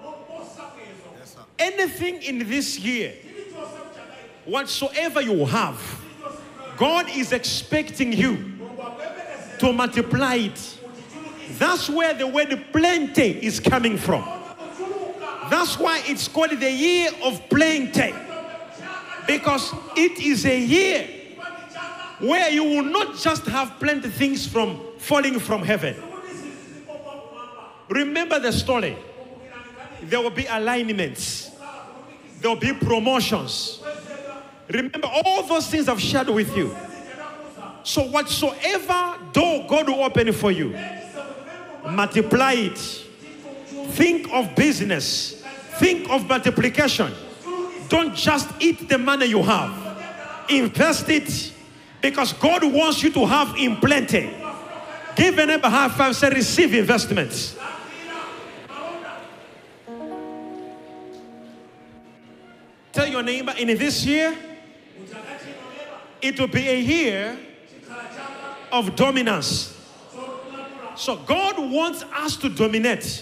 Anything in this year, whatsoever you have, God is expecting you to multiply it. That's where the word plenty is coming from. That's why it's called the year of plenty. Because it is a year where you will not just have plenty things from falling from heaven. Remember the story. There will be alignments. There will be promotions. Remember all those things I've shared with you. So whatsoever door God will open for you, multiply it. Think of business. Think of multiplication. Don't just eat the money you have. Invest it, because God wants you to have in plenty. Give a neighbor high five, say receive investments. Tell your neighbor, in this year, it will be a year of dominance. So God wants us to dominate.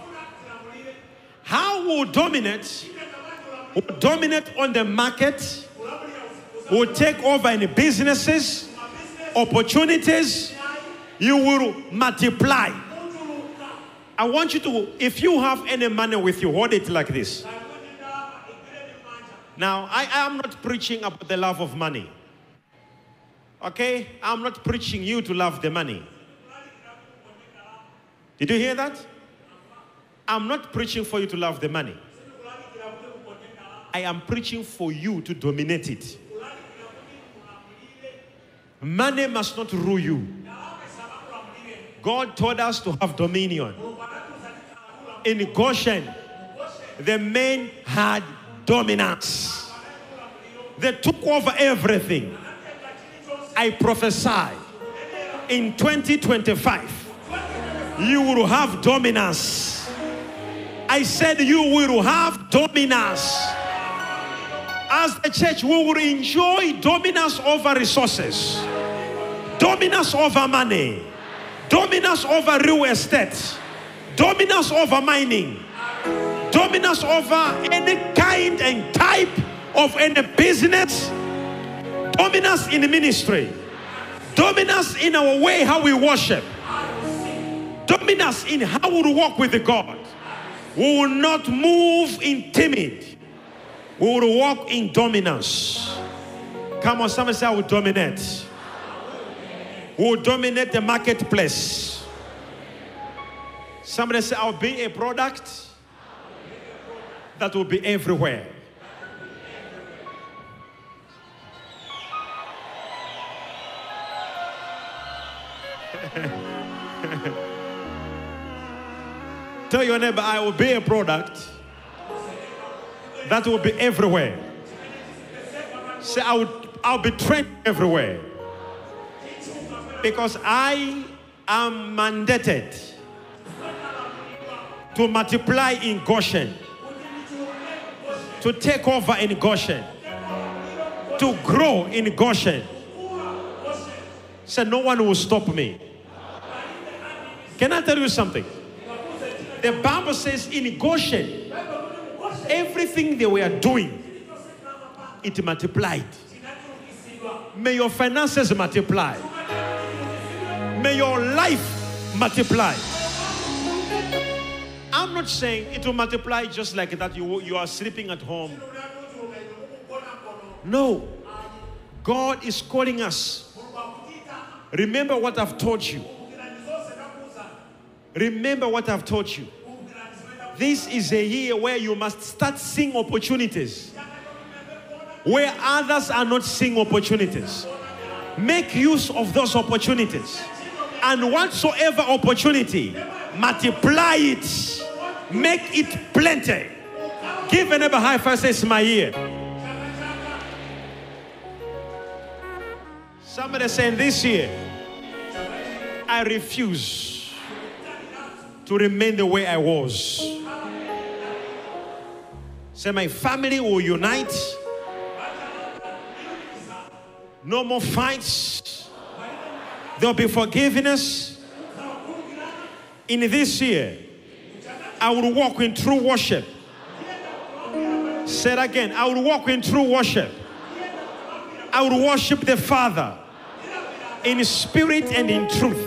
How will dominate? We'll dominate on the market. We'll take over in businesses, opportunities. You will multiply. I want you to, if you have any money with you, hold it like this. Now, I am not preaching about the love of money. Okay? I'm not preaching you to love the money. Did you hear that? I'm not preaching for you to love the money. I am preaching for you to dominate it. Money must not rule you. God told us to have dominion. In Goshen, the men had dominance. They took over everything. I prophesy in 2025, you will have dominance. I said you will have dominance. As a church, we will enjoy dominance over resources, dominance over money, dominance over real estate, dominance over mining, dominance over any kind and type of any business, dominance in the ministry, dominance in our way how we worship, dominance in how we walk with the God. We will not move in timid. We will walk in dominance. Come on, someone say, I will dominate. We will dominate the marketplace. Somebody say, I'll be a product that will be everywhere. Tell your neighbor, I will be a product that will be everywhere. Say, I'll be trained everywhere. Because I am mandated to multiply in Goshen, to take over in Goshen, to grow in Goshen. Say, no one will stop me. Can I tell you something? The Bible says in Goshen, everything they were doing, it multiplied. May your finances multiply. May your life multiply. I'm not saying it will multiply just like that. You are sleeping at home. No. God is calling us. Remember what I've taught you. Remember what I've taught you. This is a year where you must start seeing opportunities where others are not seeing opportunities. Make use of those opportunities. And whatsoever opportunity, multiply it. Make it plenty. Give a neighbor high five, say, it's my year. Somebody saying, this year, I refuse to remain the way I was. Say, my family will unite. No more fights. There'll be forgiveness. In this year, I will walk in true worship. Say it again. I will walk in true worship. I will worship the Father in spirit and in truth.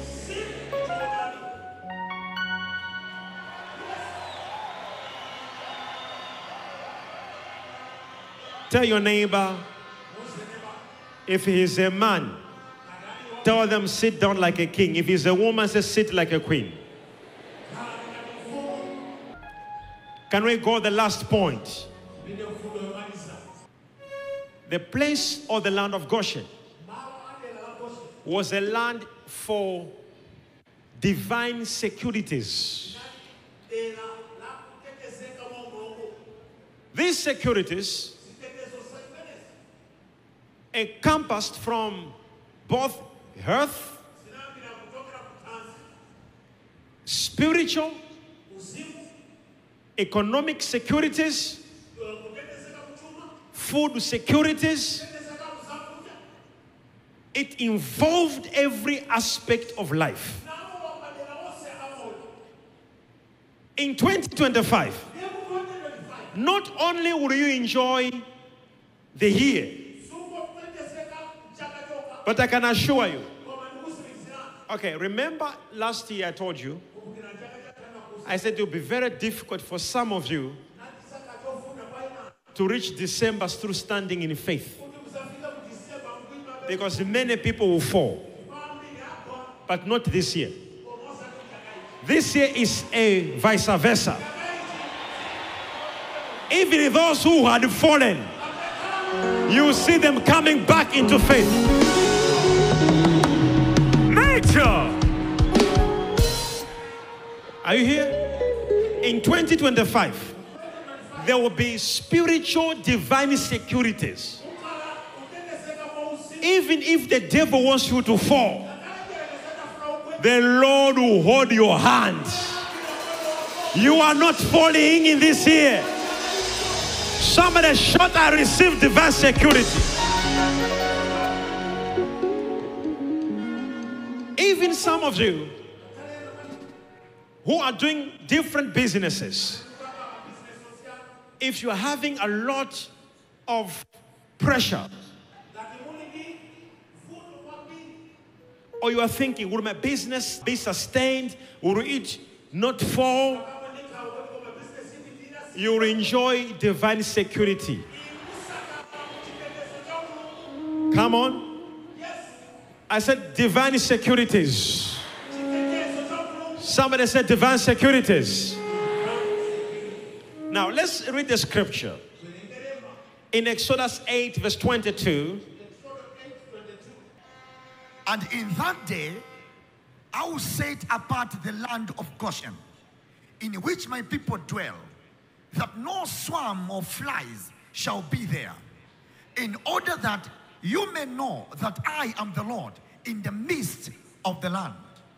Tell your neighbor, if he is a man, tell them sit down like a king. If he's a woman, say sit like a queen. Can we go to the last point? The place or the land of Goshen was a land for divine securities. These securities encompassed from both earth, spiritual, economic securities, food securities. It involved every aspect of life. In 2025, not only will you enjoy the year, but I can assure you. Okay, remember last year I told you, I said it will be very difficult for some of you to reach December through standing in faith. Because many people will fall. But not this year. This year is a vice versa. Even those who had fallen, you see them coming back into faith. Nature! Are you here? In 2025, there will be spiritual divine securities. Even if the devil wants you to fall, the Lord will hold your hand. You are not falling in this year. Somebody shout, I receive divine security. Even some of you who are doing different businesses, if you're having a lot of pressure, or you are thinking, will my business be sustained? Will it not fall? You will enjoy divine security. Come on. I said divine securities. Somebody said divine securities. Now let's read the scripture. In Exodus 8 verse 22. And in that day, I will set apart the land of Goshen, in which my people dwell, that no swarm of flies shall be there, in order that you may know that I am the Lord in the midst of the land.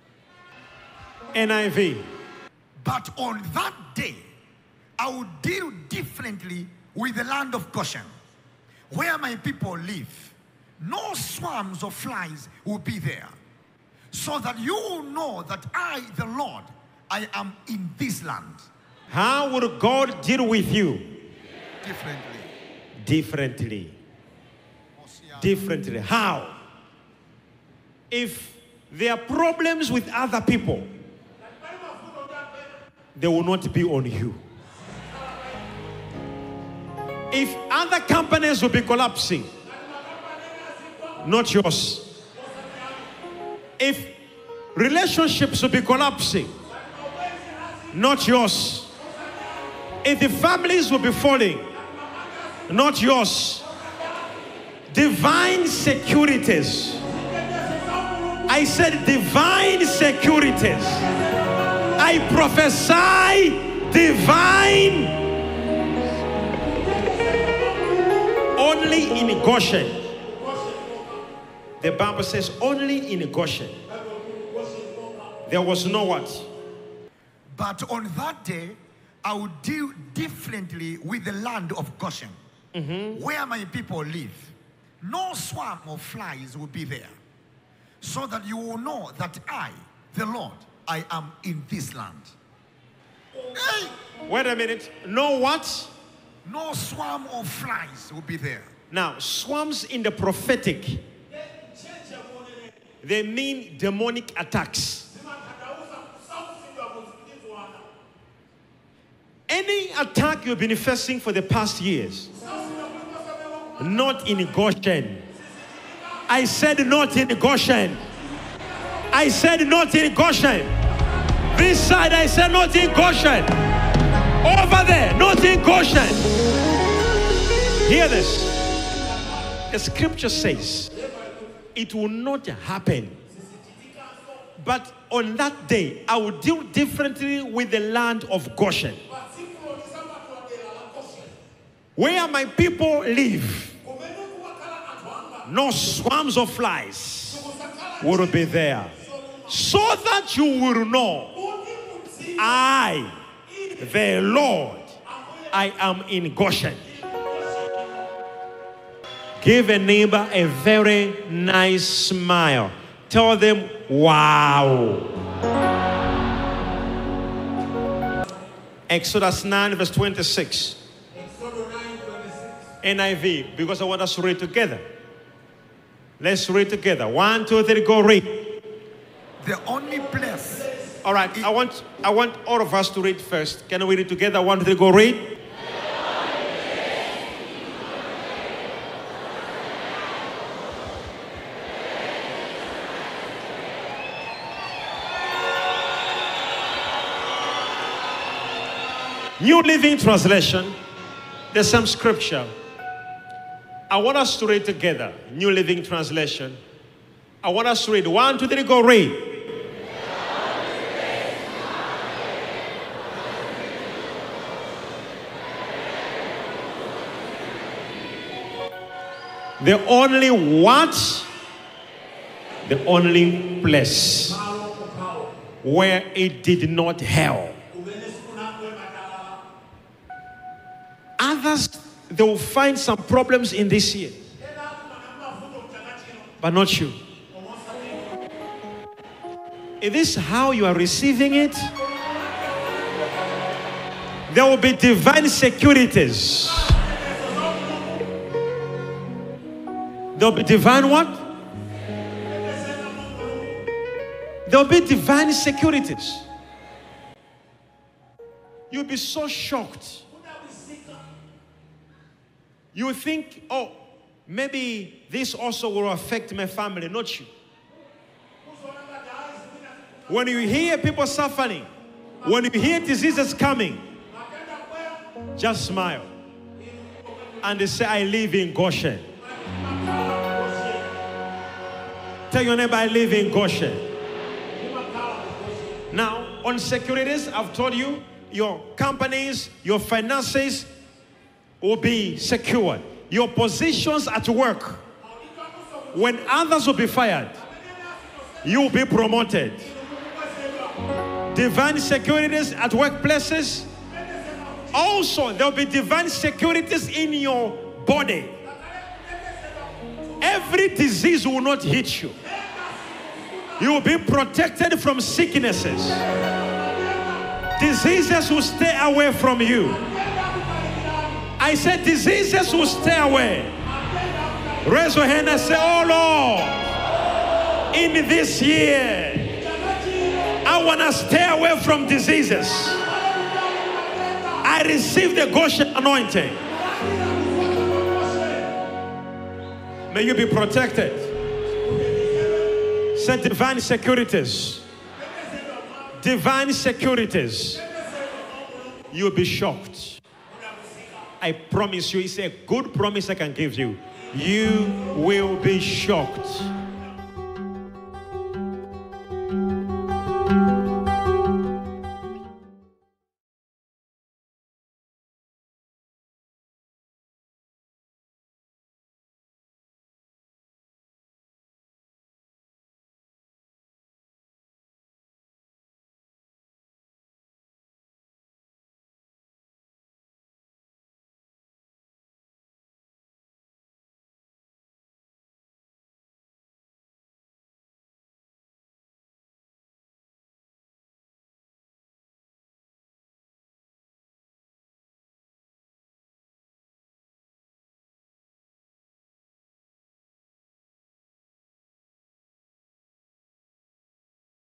NIV. But on that day, I will deal differently with the land of Goshen, where my people live. No swarms of flies will be there, so that you will know that I, the Lord, I am in this land. How would God deal with you? Differently. Differently. How? If there are problems with other people, they will not be on you. If other companies will be collapsing, not yours. If relationships will be collapsing, not yours. If the families will be falling, not yours. Divine securities. I said divine securities. I prophesy divine. Only in Goshen. The Bible says only in Goshen. There was no what? But on that day, I will deal differently with the land of Goshen, where my people live. No swarm of flies will be there, so that you will know that I, the Lord, I am in this land. Hey! Wait a minute. No what? No swarm of flies will be there. Now, swarms in the prophetic, they mean demonic attacks. Any attack you've been facing for the past years, not in Goshen. I said not in Goshen. I said not in Goshen. This side I said not in Goshen. Over there, not in Goshen. Hear this. The scripture says it will not happen. But on that day, I will deal differently with the land of Goshen, where my people live. No swarms of flies will be there, so that you will know I, the Lord, I am in Goshen. Give a neighbor a very nice smile. Tell them, wow. Exodus 9 verse 26. NIV, because I want us to read together. Let's read together. 1, 2, 3, go read. The only place. All right, I want all of us to read first. Can we read together? 1, 2, 3, go read. New Living Translation. There's some scripture. I want us to read together. New Living Translation. I want us to read. 1, 2, 3, go read. The only what? The only place where it did not hail. Others, they will find some problems in this year, but not you. Is this how you are receiving it? There will be divine securities. There will be divine what? There will be divine securities. You'll be so shocked. You think, oh, maybe this also will affect my family, not you. When you hear people suffering, when you hear diseases coming, just smile. And they say, I live in Goshen. Tell your neighbor, I live in Goshen. Now, on securities, I've told you, your companies, your finances will be secured. Your positions at work, when others will be fired, you will be promoted. Divine securities at workplaces. Also, there will be divine securities in your body. Every disease will not hit you. You will be protected from sicknesses. Diseases will stay away from you. I said diseases will stay away. Raise your hand and say, oh Lord, in this year, I want to stay away from diseases. I receive the Goshen anointing. May you be protected. Say divine securities. Divine securities. You'll be shocked. I promise you, it's a good promise I can give you. You will be shocked.